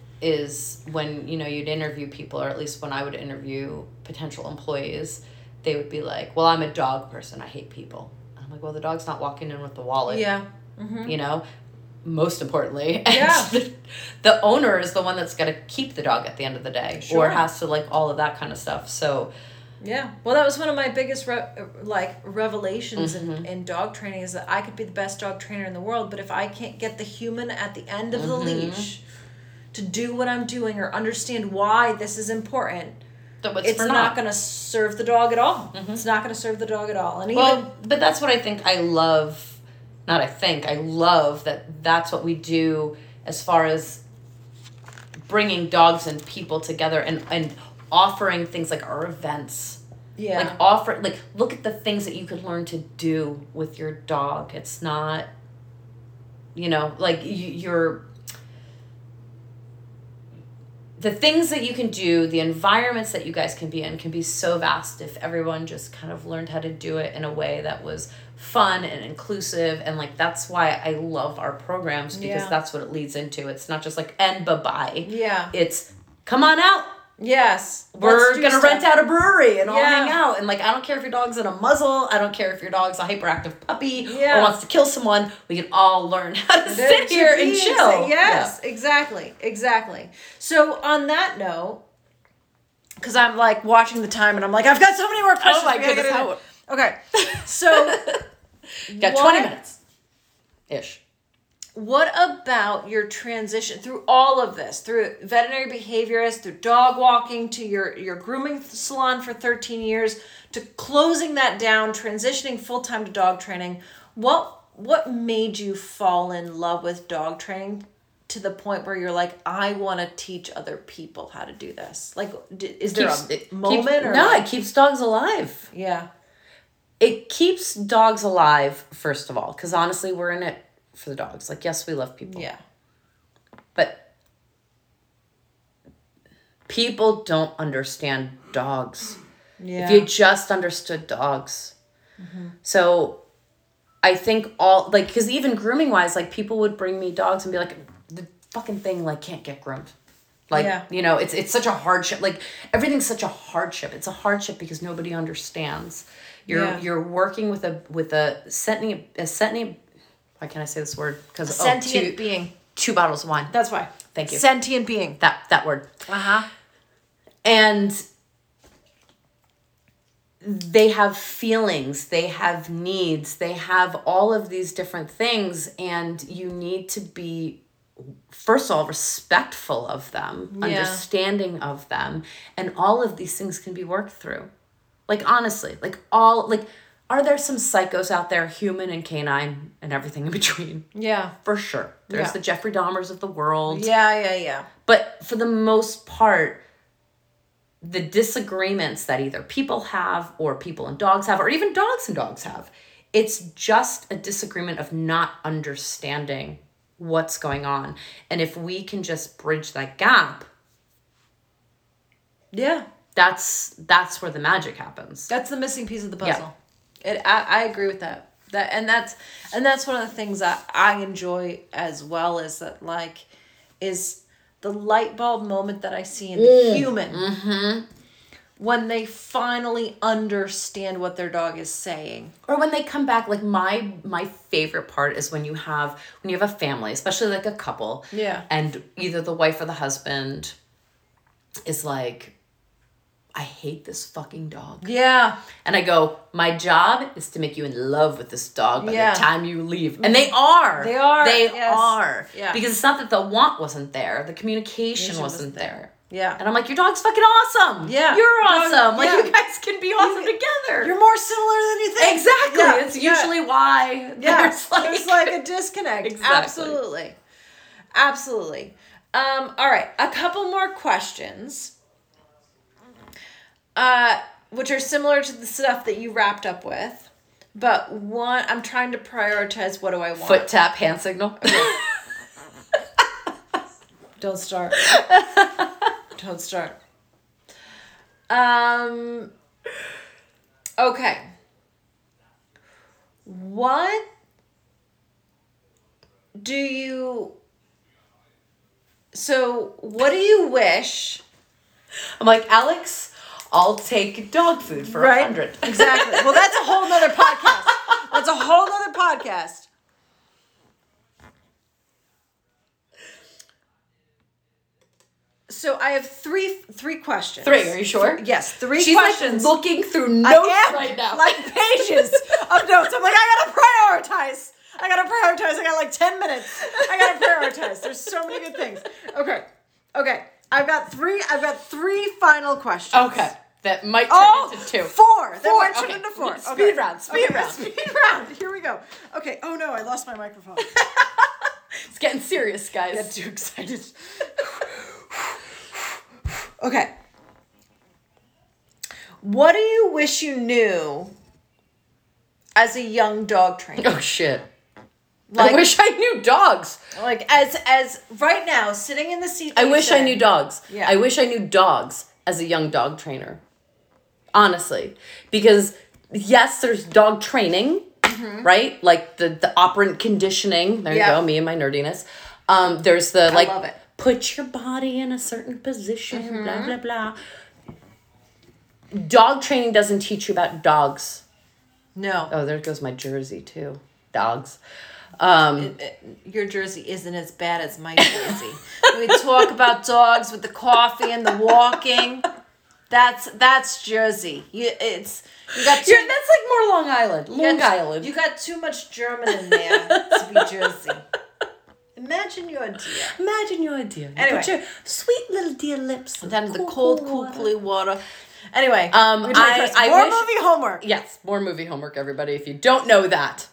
is when, you'd interview people, or at least when I would interview potential employees, they would be like, well, I'm a dog person. I hate people. And I'm like, well, the dog's not walking in with the wallet. Yeah. Mm-hmm. Most importantly. Yeah. The owner is the one that's got to keep the dog at the end of the day. Sure. Or has to, like, all of that kind of stuff. So... Yeah. Well, that was one of my biggest revelations in dog training, is that I could be the best dog trainer in the world, but if I can't get the human at the end of the leash to do what I'm doing or understand why this is important, it's not going to serve the dog at all. It's not going to serve the dog at all. And but that's what I think I love. I love that that's what we do as far as bringing dogs and people together and offering things like our events. Yeah. Look at the things that you could learn to do with your dog. It's not, you're the things that you can do, the environments that you guys can be in can be so vast if everyone just kind of learned how to do it in a way that was fun and inclusive. And that's why I love our programs, because that's what it leads into. It's not just and bye-bye. Yeah. It's come on out. Yes. We're going to rent out a brewery and all hang out. And I don't care if your dog's in a muzzle. I don't care if your dog's a hyperactive puppy or wants to kill someone. We can all learn how to sit here and chill. Yes, exactly. So on that note, because I'm watching the time and I'm I've got so many more questions. Oh my goodness. Okay. So. Got 20 minutes. Ish. What about your transition through all of this, through veterinary behaviorist, through dog walking, to your grooming salon for 13 years, to closing that down, transitioning full-time to dog training? What made you fall in love with dog training to the point where you're I want to teach other people how to do this? Is there a moment? It keeps dogs alive. Yeah. It keeps dogs alive, first of all, because honestly, we're in it for the dogs. Yes, we love people. Yeah. But people don't understand dogs. Yeah. If you just understood dogs. So I think because even grooming wise, people would bring me dogs and be the fucking thing can't get groomed. It's such a hardship. Everything's such a hardship. It's a hardship because nobody understands. You're working with a sentient. Why can't I say this word? Because sentient being. 2 bottles of wine. That's why. Thank you. Sentient being. That word. Uh-huh. And they have feelings, they have needs, they have all of these different things, and you need to be, first of all, respectful of them, understanding of them, and all of these things can be worked through. Like, honestly, are there some psychos out there, human and canine and everything in between? Yeah. For sure. There's the Jeffrey Dahmers of the world. Yeah. But for the most part, the disagreements that either people have or people and dogs have, or even dogs and dogs have, it's just a disagreement of not understanding what's going on. And if we can just bridge that gap, that's where the magic happens. That's the missing piece of the puzzle. I agree with that. That's one of the things that I enjoy as well, is that, like, is the light bulb moment that I see in the human when they finally understand what their dog is saying, or when they come back. Like, my favorite part is when you have a family, especially like a couple, and either the wife or the husband is like, I hate this fucking dog. Yeah. And I go, my job is to make you in love with this dog by the time you leave. And they are. They are. They Yes. are. Yeah. Because it's not that the want wasn't there. The communication wasn't there. Yeah. And I'm like, your dog's fucking awesome. Yeah. You're awesome. Like, yeah. you guys can be awesome together. You're more similar than you think. Exactly. Yeah. It's usually why there's like a disconnect. Exactly. Absolutely. All right. A couple more questions. Which are similar to the stuff that you wrapped up with, but one, I'm trying to prioritize. What do I want? Foot tap, hand signal. Don't start. Don't start. Okay. What do you wish? I'm like, Alex, I'll take dog food for $100. Exactly. Well, that's a whole nother podcast. That's a whole nother podcast. So I have three questions. Three, are you sure? Yes, three She's questions. Like looking through notes right now. Like pages of notes. I'm like, I gotta prioritize. I got like 10 minutes. I gotta prioritize. There's so many good things. Okay. I've got three final questions. Okay. That might turn into two. Four. That might turn Okay. into four. Speed round. Speed round. Here we go. Okay. Oh no, I lost my microphone. It's getting serious, guys. I got too excited. Okay. What do you wish you knew as a young dog trainer? Oh shit. I wish I knew dogs. Like as right now, sitting in the seat. I wish I knew dogs. Yeah. I wish I knew dogs as a young dog trainer. Honestly. Because yes, there's dog training, right? Like the operant conditioning. There you go, me and my nerdiness. There's the I love it. Put your body in a certain position, blah, blah, blah. Dog training doesn't teach you about dogs. No. Oh, there goes my jersey too. Dogs. Your jersey isn't as bad as my jersey. We talk about dogs with the coffee and the walking. That's Jersey. That's like more Long Island. Island. You got too much German in there to be Jersey. Imagine your idea. Anyway. Put your sweet little dear lips. Then the cool water. Anyway, I more wish, movie homework. Yes, more movie homework, everybody. If you don't know that,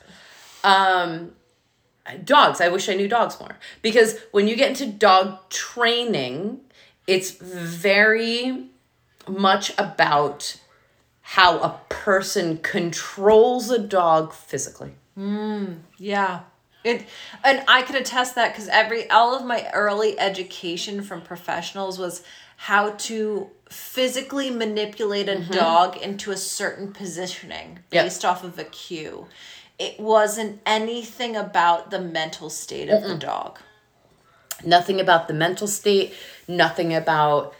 dogs. I wish I knew dogs more, because when you get into dog training, it's very much about how a person controls a dog physically. Yeah. And I could attest that, because all of my early education from professionals was how to physically manipulate a dog into a certain positioning based off of a cue. It wasn't anything about the mental state of the dog. Nothing about the mental state, nothing about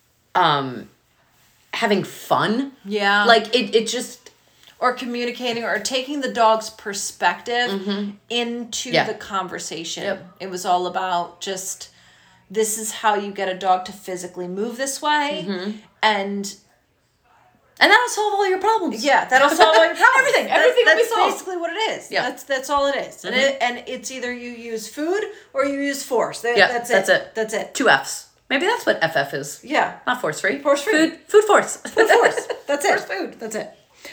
having fun. Yeah. Like it just, or communicating, or taking the dog's perspective into the conversation. Yep. It was all about just, this is how you get a dog to physically move this way. And And that'll solve all your problems. Yeah, that'll solve all your problems. Everything will be solved. That's basically what it is. Yeah. That's all it is. Mm-hmm. And it's either you use food or you use force. Yeah, That's that's it. That's it. 2 Fs. Maybe that's what FF is. Yeah. Not force free. Force free. Food force. Food force. That's it. Force food. That's it.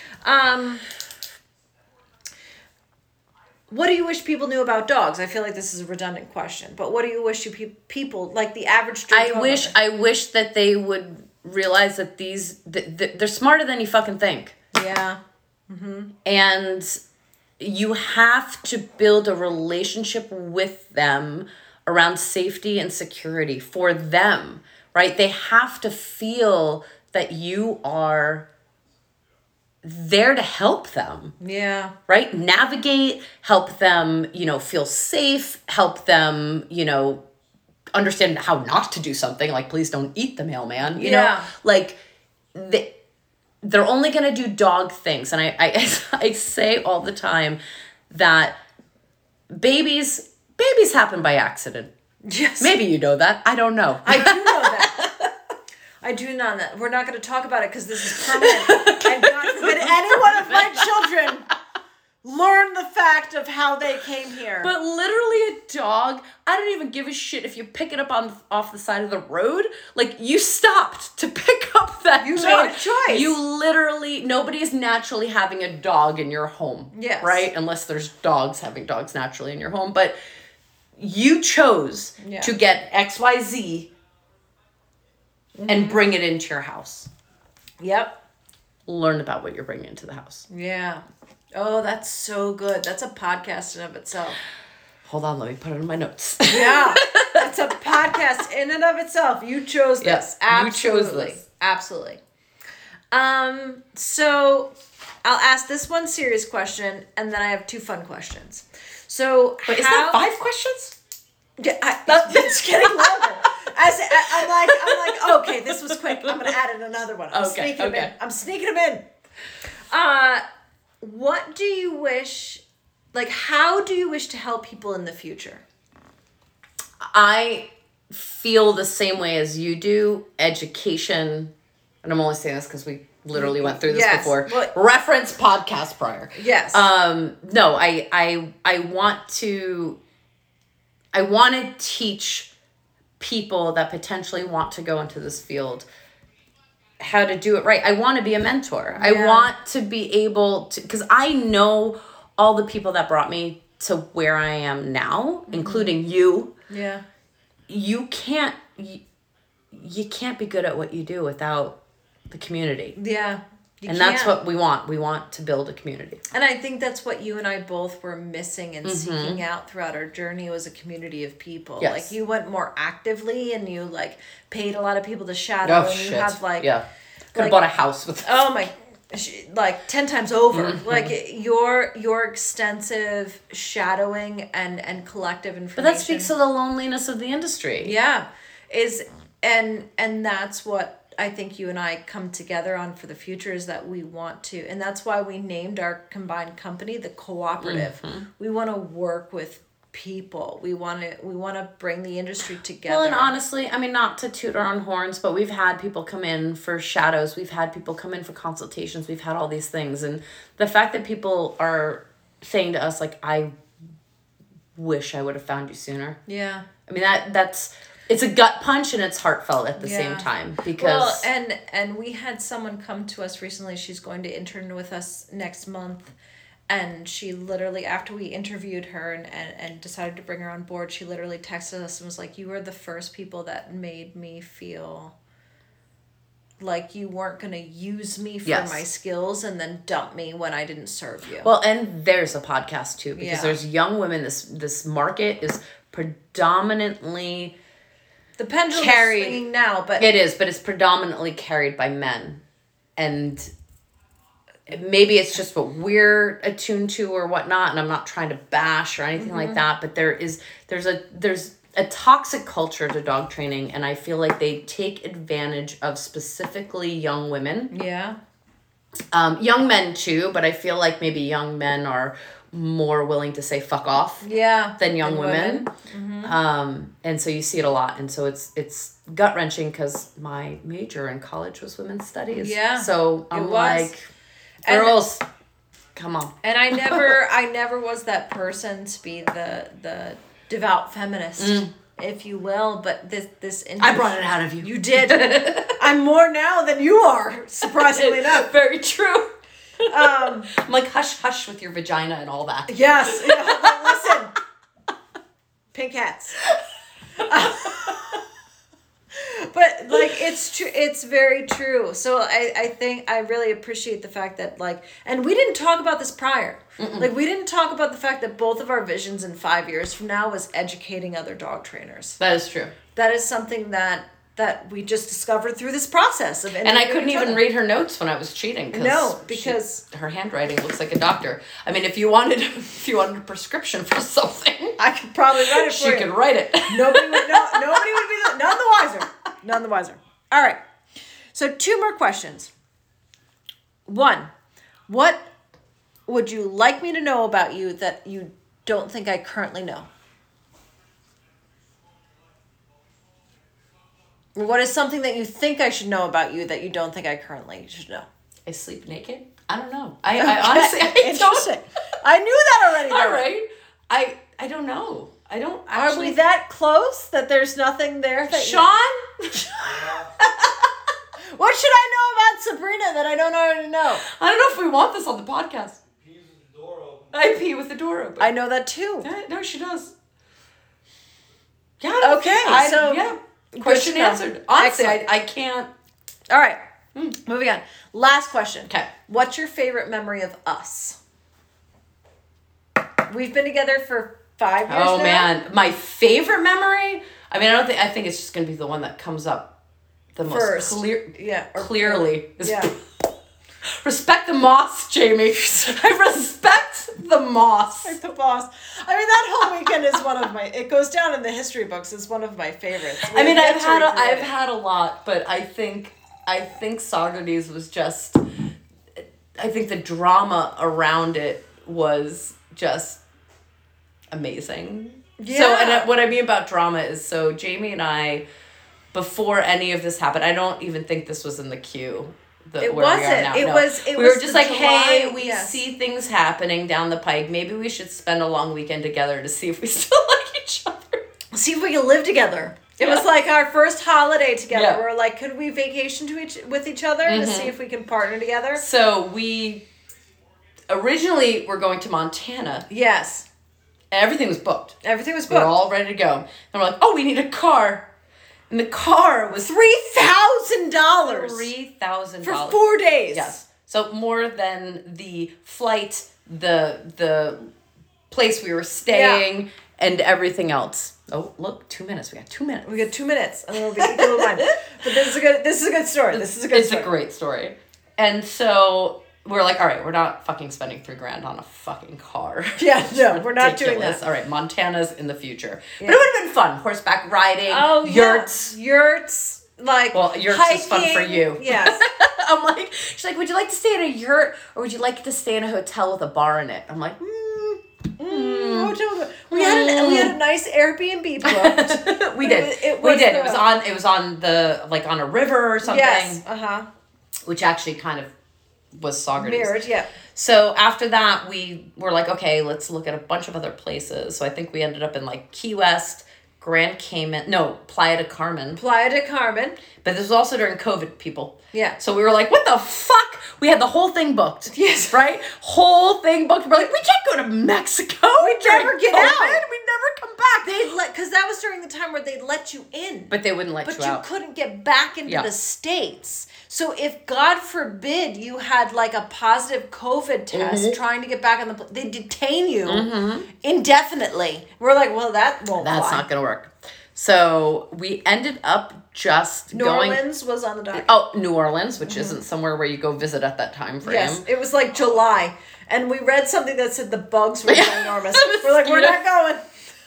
What do you wish people knew about dogs? I feel like this is a redundant question, but what do you wish people, like the average Joe I dog wish that they would realize that they're smarter than you fucking think. owner? Yeah. And you have to build a relationship with them around safety and security for them, right? They have to feel that you are there to help them, Yeah. right? Navigate, help them, feel safe, help them, understand how not to do something, like please don't eat the mailman, you know? Like they're only going to do dog things. And I say all the time that babies happen by accident. Yes. Maybe you know that. I don't know. I do know that. I do know that. We're not going to talk about it because this is permanent. And God forbid any one of my children learn the fact of how they came here. But literally a dog, I don't even give a shit if you pick it up off the side of the road. Like, you stopped to pick up that You dog. made a choice. You literally, nobody is naturally having a dog in your home. Yes. Right? Unless there's dogs having dogs naturally in your home. But you chose to get XYZ and bring it into your house. Yep. Learn about what you're bringing into the house. Yeah. Oh, that's so good. That's a podcast in of itself. Hold on, let me put it in my notes. Yeah. That's a podcast in and of itself. You chose this. Yes, Absolutely. you chose this. Absolutely. So I'll ask this one serious question and then I have 2 fun questions. So Wait, is that 5 questions? Yeah, it's getting longer. I'm like, okay, this was quick. I'm gonna add in another one. I'm sneaking them in. I'm sneaking them in. What do you wish? Like, how do you wish to help people in the future? I feel the same way as you do. Education, and I'm only saying this because we literally went through this before. Well, reference podcast prior. Yes. No, I want to teach people that potentially want to go into this field how to do it right. I want to be a mentor. I want to be able to, because I know all the people that brought me to where I am now, including you. Yeah. You can't be good at what you do without the community. Yeah. That's what we want. We want to build a community. And I think that's what you and I both were missing and seeking out throughout our journey was a community of people. Yes. Like you went more actively and you like paid a lot of people to shadow and you have like could have bought a house with. Oh my, like 10 times over. Like your extensive shadowing and collective information. But that speaks to the loneliness of the industry. Yeah, and that's what I think you and I come together on for the future is that we want to, and that's why we named our combined company the Cooperative. We want to work with people. We want to bring the industry together. Well, and honestly, I mean, not to toot our own horns, but we've had people come in for shadows. We've had people come in for consultations. We've had all these things, and the fact that people are saying to us like, "I wish I would have found you sooner." Yeah. I mean that's. It's a gut punch and it's heartfelt at the same time because and we had someone come to us recently. She's going to intern with us next month, and she literally, after we interviewed her and decided to bring her on board, she literally texted us and was like, "You were the first people that made me feel like you weren't going to use me for my skills and then dump me when I didn't serve you." Well, and there's a podcast too because there's young women. This market is predominantly. The pendulum is swinging now, but... It is, but it's predominantly carried by men. And maybe it's just what we're attuned to or whatnot, and I'm not trying to bash or anything like that, but there's a toxic culture to dog training, and I feel like they take advantage of specifically young women. Yeah. Young men too, but I feel like maybe young men are more willing to say fuck off than young women. And so you see it a lot. And so it's gut-wrenching because my major in college was women's studies. Yeah. So I'm like, girls, come on. And I never was that person to be the devout feminist, if you will, but this I brought it out of you. You did. I'm more now than you are, surprisingly enough. Very true. I'm like, hush, hush with your vagina and all that. Yes. Listen. Pink hats. But like it's true, it's very true. So I think I really appreciate the fact that like, and we didn't talk about this prior. Like we didn't talk about the fact that both of our visions in 5 years from now was educating other dog trainers. That is true. That is something that we just discovered through this process of. And I couldn't even read her notes when I was cheating. No, because her handwriting looks like a doctor. I mean, if you wanted a prescription for something, I could probably write it for you. She could write it. Nobody would be none the wiser. None the wiser. All right. So 2 more questions. 1, what would you like me to know about you that you don't think I currently know? What is something that you think I should know about you that you don't think I currently should know? I sleep naked? I don't know. I honestly, Interesting. I knew that already. All right. I don't know. I don't actually. Are we that close that there's nothing there that Sean? What should I know about Sabrina that I don't already know? I don't know if we want this on the podcast. Pees with the door open. I pee with the door open. I know that too. Yeah, no, she does. Yeah. Okay. So yeah. Question answered. Honestly, I can't. All right. Moving on. Last question. Okay. What's your favorite memory of us? We've been together for 5 years now. Oh man, my favorite memory. I mean, I think it's just gonna be the one that comes up the most clearly. Respect the moss, Jamie. I respect the moss. Like the boss. I mean, that whole weekend is one of my. It goes down in the history books as one of my favorites. I mean, I've had a lot, but I think Socrates was just. I think the drama around it was just amazing. Yeah. So, and what I mean about drama is, so Jamie and I, before any of this happened, I don't even think this was in the queue. It wasn't. We were just like, hey, we see things happening down the pike. Maybe we should spend a long weekend together to see if we still like each other. See if we can live together. It was like our first holiday together. Yeah. We're like, could we vacation with each other to see if we can partner together? So we originally were going to Montana. Yes. And everything was booked. Everything was booked. We were all ready to go. And we're like, oh, we need a car. And the car was $3,000. $3,000 for 4 days. Yes. So more than the flight, the place we were staying, and everything else. Oh, look, 2 minutes. We got 2 minutes. We got 2 minutes, and then we'll be equal to one. But this is a good story. It's a great story. And so we're like, all right, we're not fucking spending $3,000 on a fucking car. Yeah, no, we're not doing that. All right, Montana's in the future. Yeah. But it would have been fun. Horseback riding, yurts. Yeah. Yurts, like well, yurts hiking. is fun for you. Yes. I'm like, she's like, would you like to stay in a yurt or would you like to stay in a hotel with a bar in it? I'm like, hotel. We had a nice Airbnb booked. we did. It was on the like on a river or something. Yes. Which actually kind of was Socrates. Mirrored, yeah. So after that, we were like, okay, let's look at a bunch of other places. So I think we ended up in like Key West, Playa de Carmen. Playa de Carmen. But this was also during COVID, people. Yeah. So we were like, what the fuck? We had the whole thing booked. Yes. Right? Whole thing booked. We're like, we can't go to Mexico. We'd never get out. We'd never come back. Because that was during the time where they'd let you in. But they wouldn't let you out. But you couldn't get back into the States. So if, God forbid, you had like a positive COVID test trying to get back on the they'd detain you indefinitely. We're like, well, that's not going to work. So we ended up just New Orleans was on the docket. Oh, New Orleans, which isn't somewhere where you go visit at that time frame. Yes, it was like July. And we read something that said the bugs were ginormous. We're like, we're not going.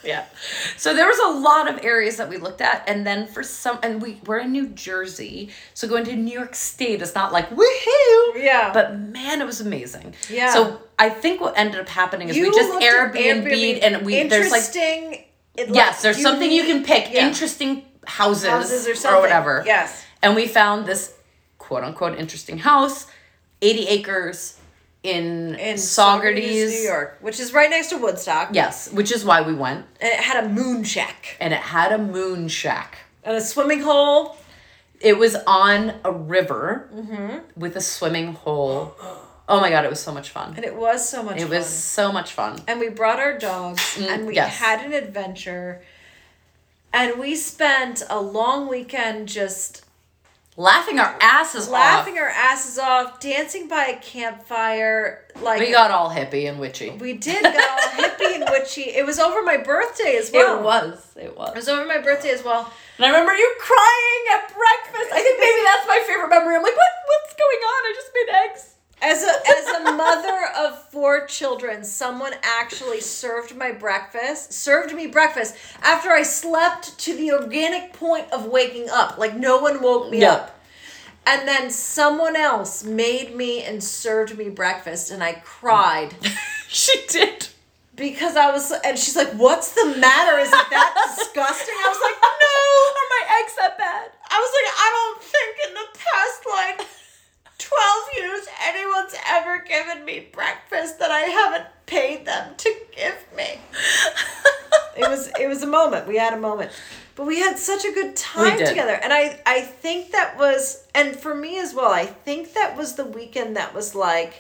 Yeah. So there was a lot of areas that we looked at, and then we're in New Jersey, so going to New York State is not like woohoo. Yeah. But man, it was amazing. Yeah. So I think what ended up happening is You we just looked at Airbnb'd and there's like interesting. yes, there's something you can pick. Yeah. Interesting houses or something. whatever. Yes. And we found this quote unquote interesting house, 80 acres in Saugerties, New York, which is right next to Woodstock. Yes, which is why we went. And it had a moon shack. And it had a moon shack. And a swimming hole. It was on a river with a swimming hole. Oh my God, it was so much fun. And it was so much fun. It was so much fun. And we brought our dogs and we yes. had an adventure. And we spent a long weekend just Laughing our asses off, dancing by a campfire. Like we got all hippie and witchy. We did get all hippie and witchy. It was over my birthday as well. It was. It was over my birthday as well. And I remember you crying at breakfast. I think maybe that's my favorite memory. I'm like, what's going on? I just made eggs. As a mother of 4 children, someone actually served me breakfast after I slept to the organic point of waking up. Like no one woke me up. And then someone else made me and served me breakfast and I cried. She did. Because and she's like, what's the matter? Is it that disgusting? I was like, no. Are my eggs that bad? I was like, I don't think in the past 12 years anyone's ever given me breakfast that I haven't paid them to give me. It was a moment. We had a moment. But we had such a good time together. And I think that was, and for me as well, I think that was the weekend that was like,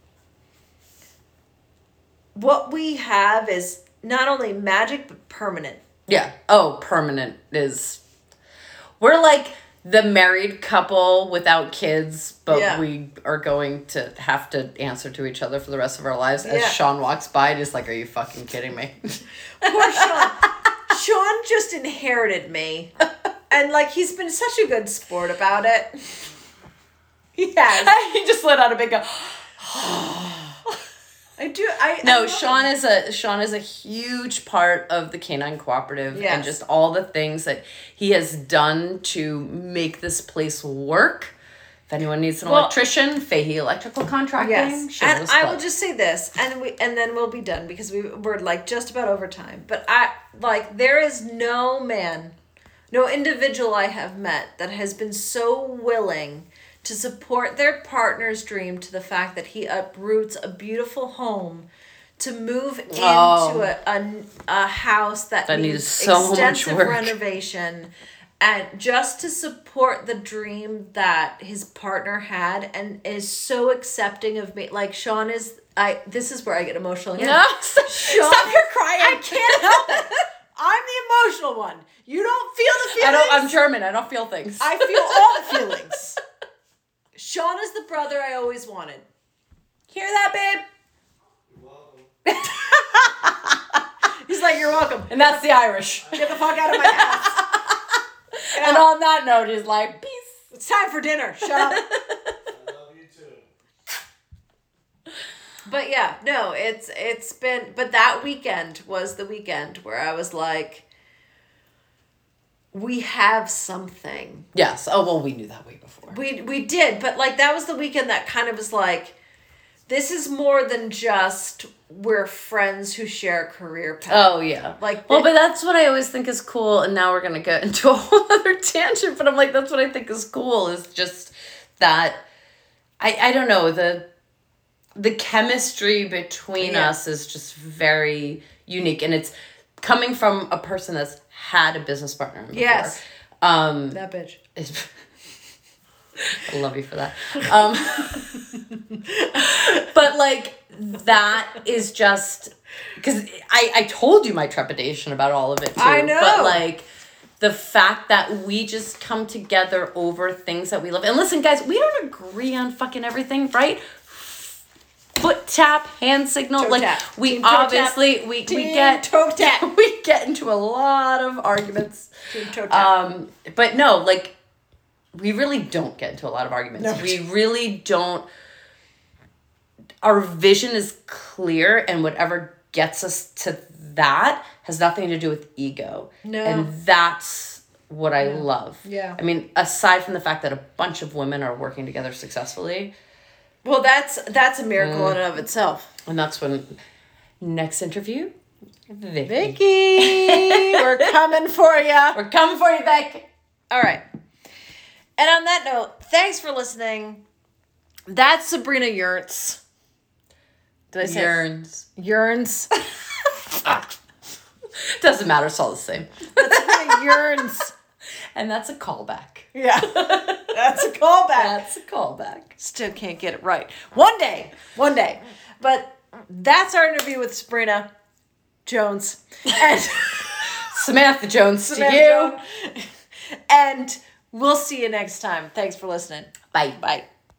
what we have is not only magic, but permanent. Yeah. Oh, permanent is, we're like the married couple without kids, but we are going to have to answer to each other for the rest of our lives as Sean walks by and is like, are you fucking kidding me? Poor Sean. Sean just inherited me. And he's been such a good sport about it. He has. He just let out a big go. Sean is a huge part of the Canine Cooperative and just all the things that he has done to make this place work. If anyone needs an electrician, Fahey Electrical Contracting. Yes, and I will just say this, and then we'll be done because we're just about over time. But there is no man, no individual I have met that has been so willing to support their partner's dream to the fact that he uproots a beautiful home to move into a house that needs so extensive much work. Renovation, and just to support the dream that his partner had and is so accepting of me. Like Sean is, this is where I get emotional again. No, stop your crying. I can't help it. I'm the emotional one. You don't feel the feelings. I'm German. I don't feel things. I feel all the feelings. Sean is the brother I always wanted. Hear that, babe? You're welcome. He's like, you're welcome. And that's the Irish. Get the fuck out of my house. And on that note, he's like, peace. It's time for dinner. Shut up. I love you too. But yeah, no, it's been, but that weekend was the weekend where I was like, we have something. Yes. Oh, well, we knew that way before. We did, but that was the weekend that kind of was like, this is more than just we're friends who share a career path. Oh, yeah. But that's what I always think is cool, and now we're going to get into a whole other tangent, but I'm like, that's what I think is cool, is just that, I don't know, the chemistry between us is just very unique, and it's coming from a person that's had a business partner before. Yes. That bitch. I love you for that. But that is just because I told you my trepidation about all of it too. I know. But the fact that we just come together over things that we love. And listen, guys, we don't agree on fucking everything, right? Foot tap, hand signal. Toe tap. We Team obviously toe tap. we Team get toe tap. we get into a lot of arguments. Team toe tap. But no, we really don't get into a lot of arguments. No. We really don't. Our vision is clear, and whatever gets us to that has nothing to do with ego. No. And that's what I love. Yeah. I mean, aside from the fact that a bunch of women are working together successfully, Well, that's a miracle in and of itself. and that's when next interview, Vicky. Vicky, we're coming for you. We're coming for you, Vic. All right. And on that note, thanks for listening. That's Sabrina Yearns. Did I say Yearns. Yearns? Doesn't matter, it's all the same. That's Sabrina Yearns. And that's a callback. Yeah. That's a callback. That's a callback. Still can't get it right. One day. But that's our interview with Sabrina Jones. And Samantha Jones to Samantha you. Jones. And we'll see you next time. Thanks for listening. Bye. Bye.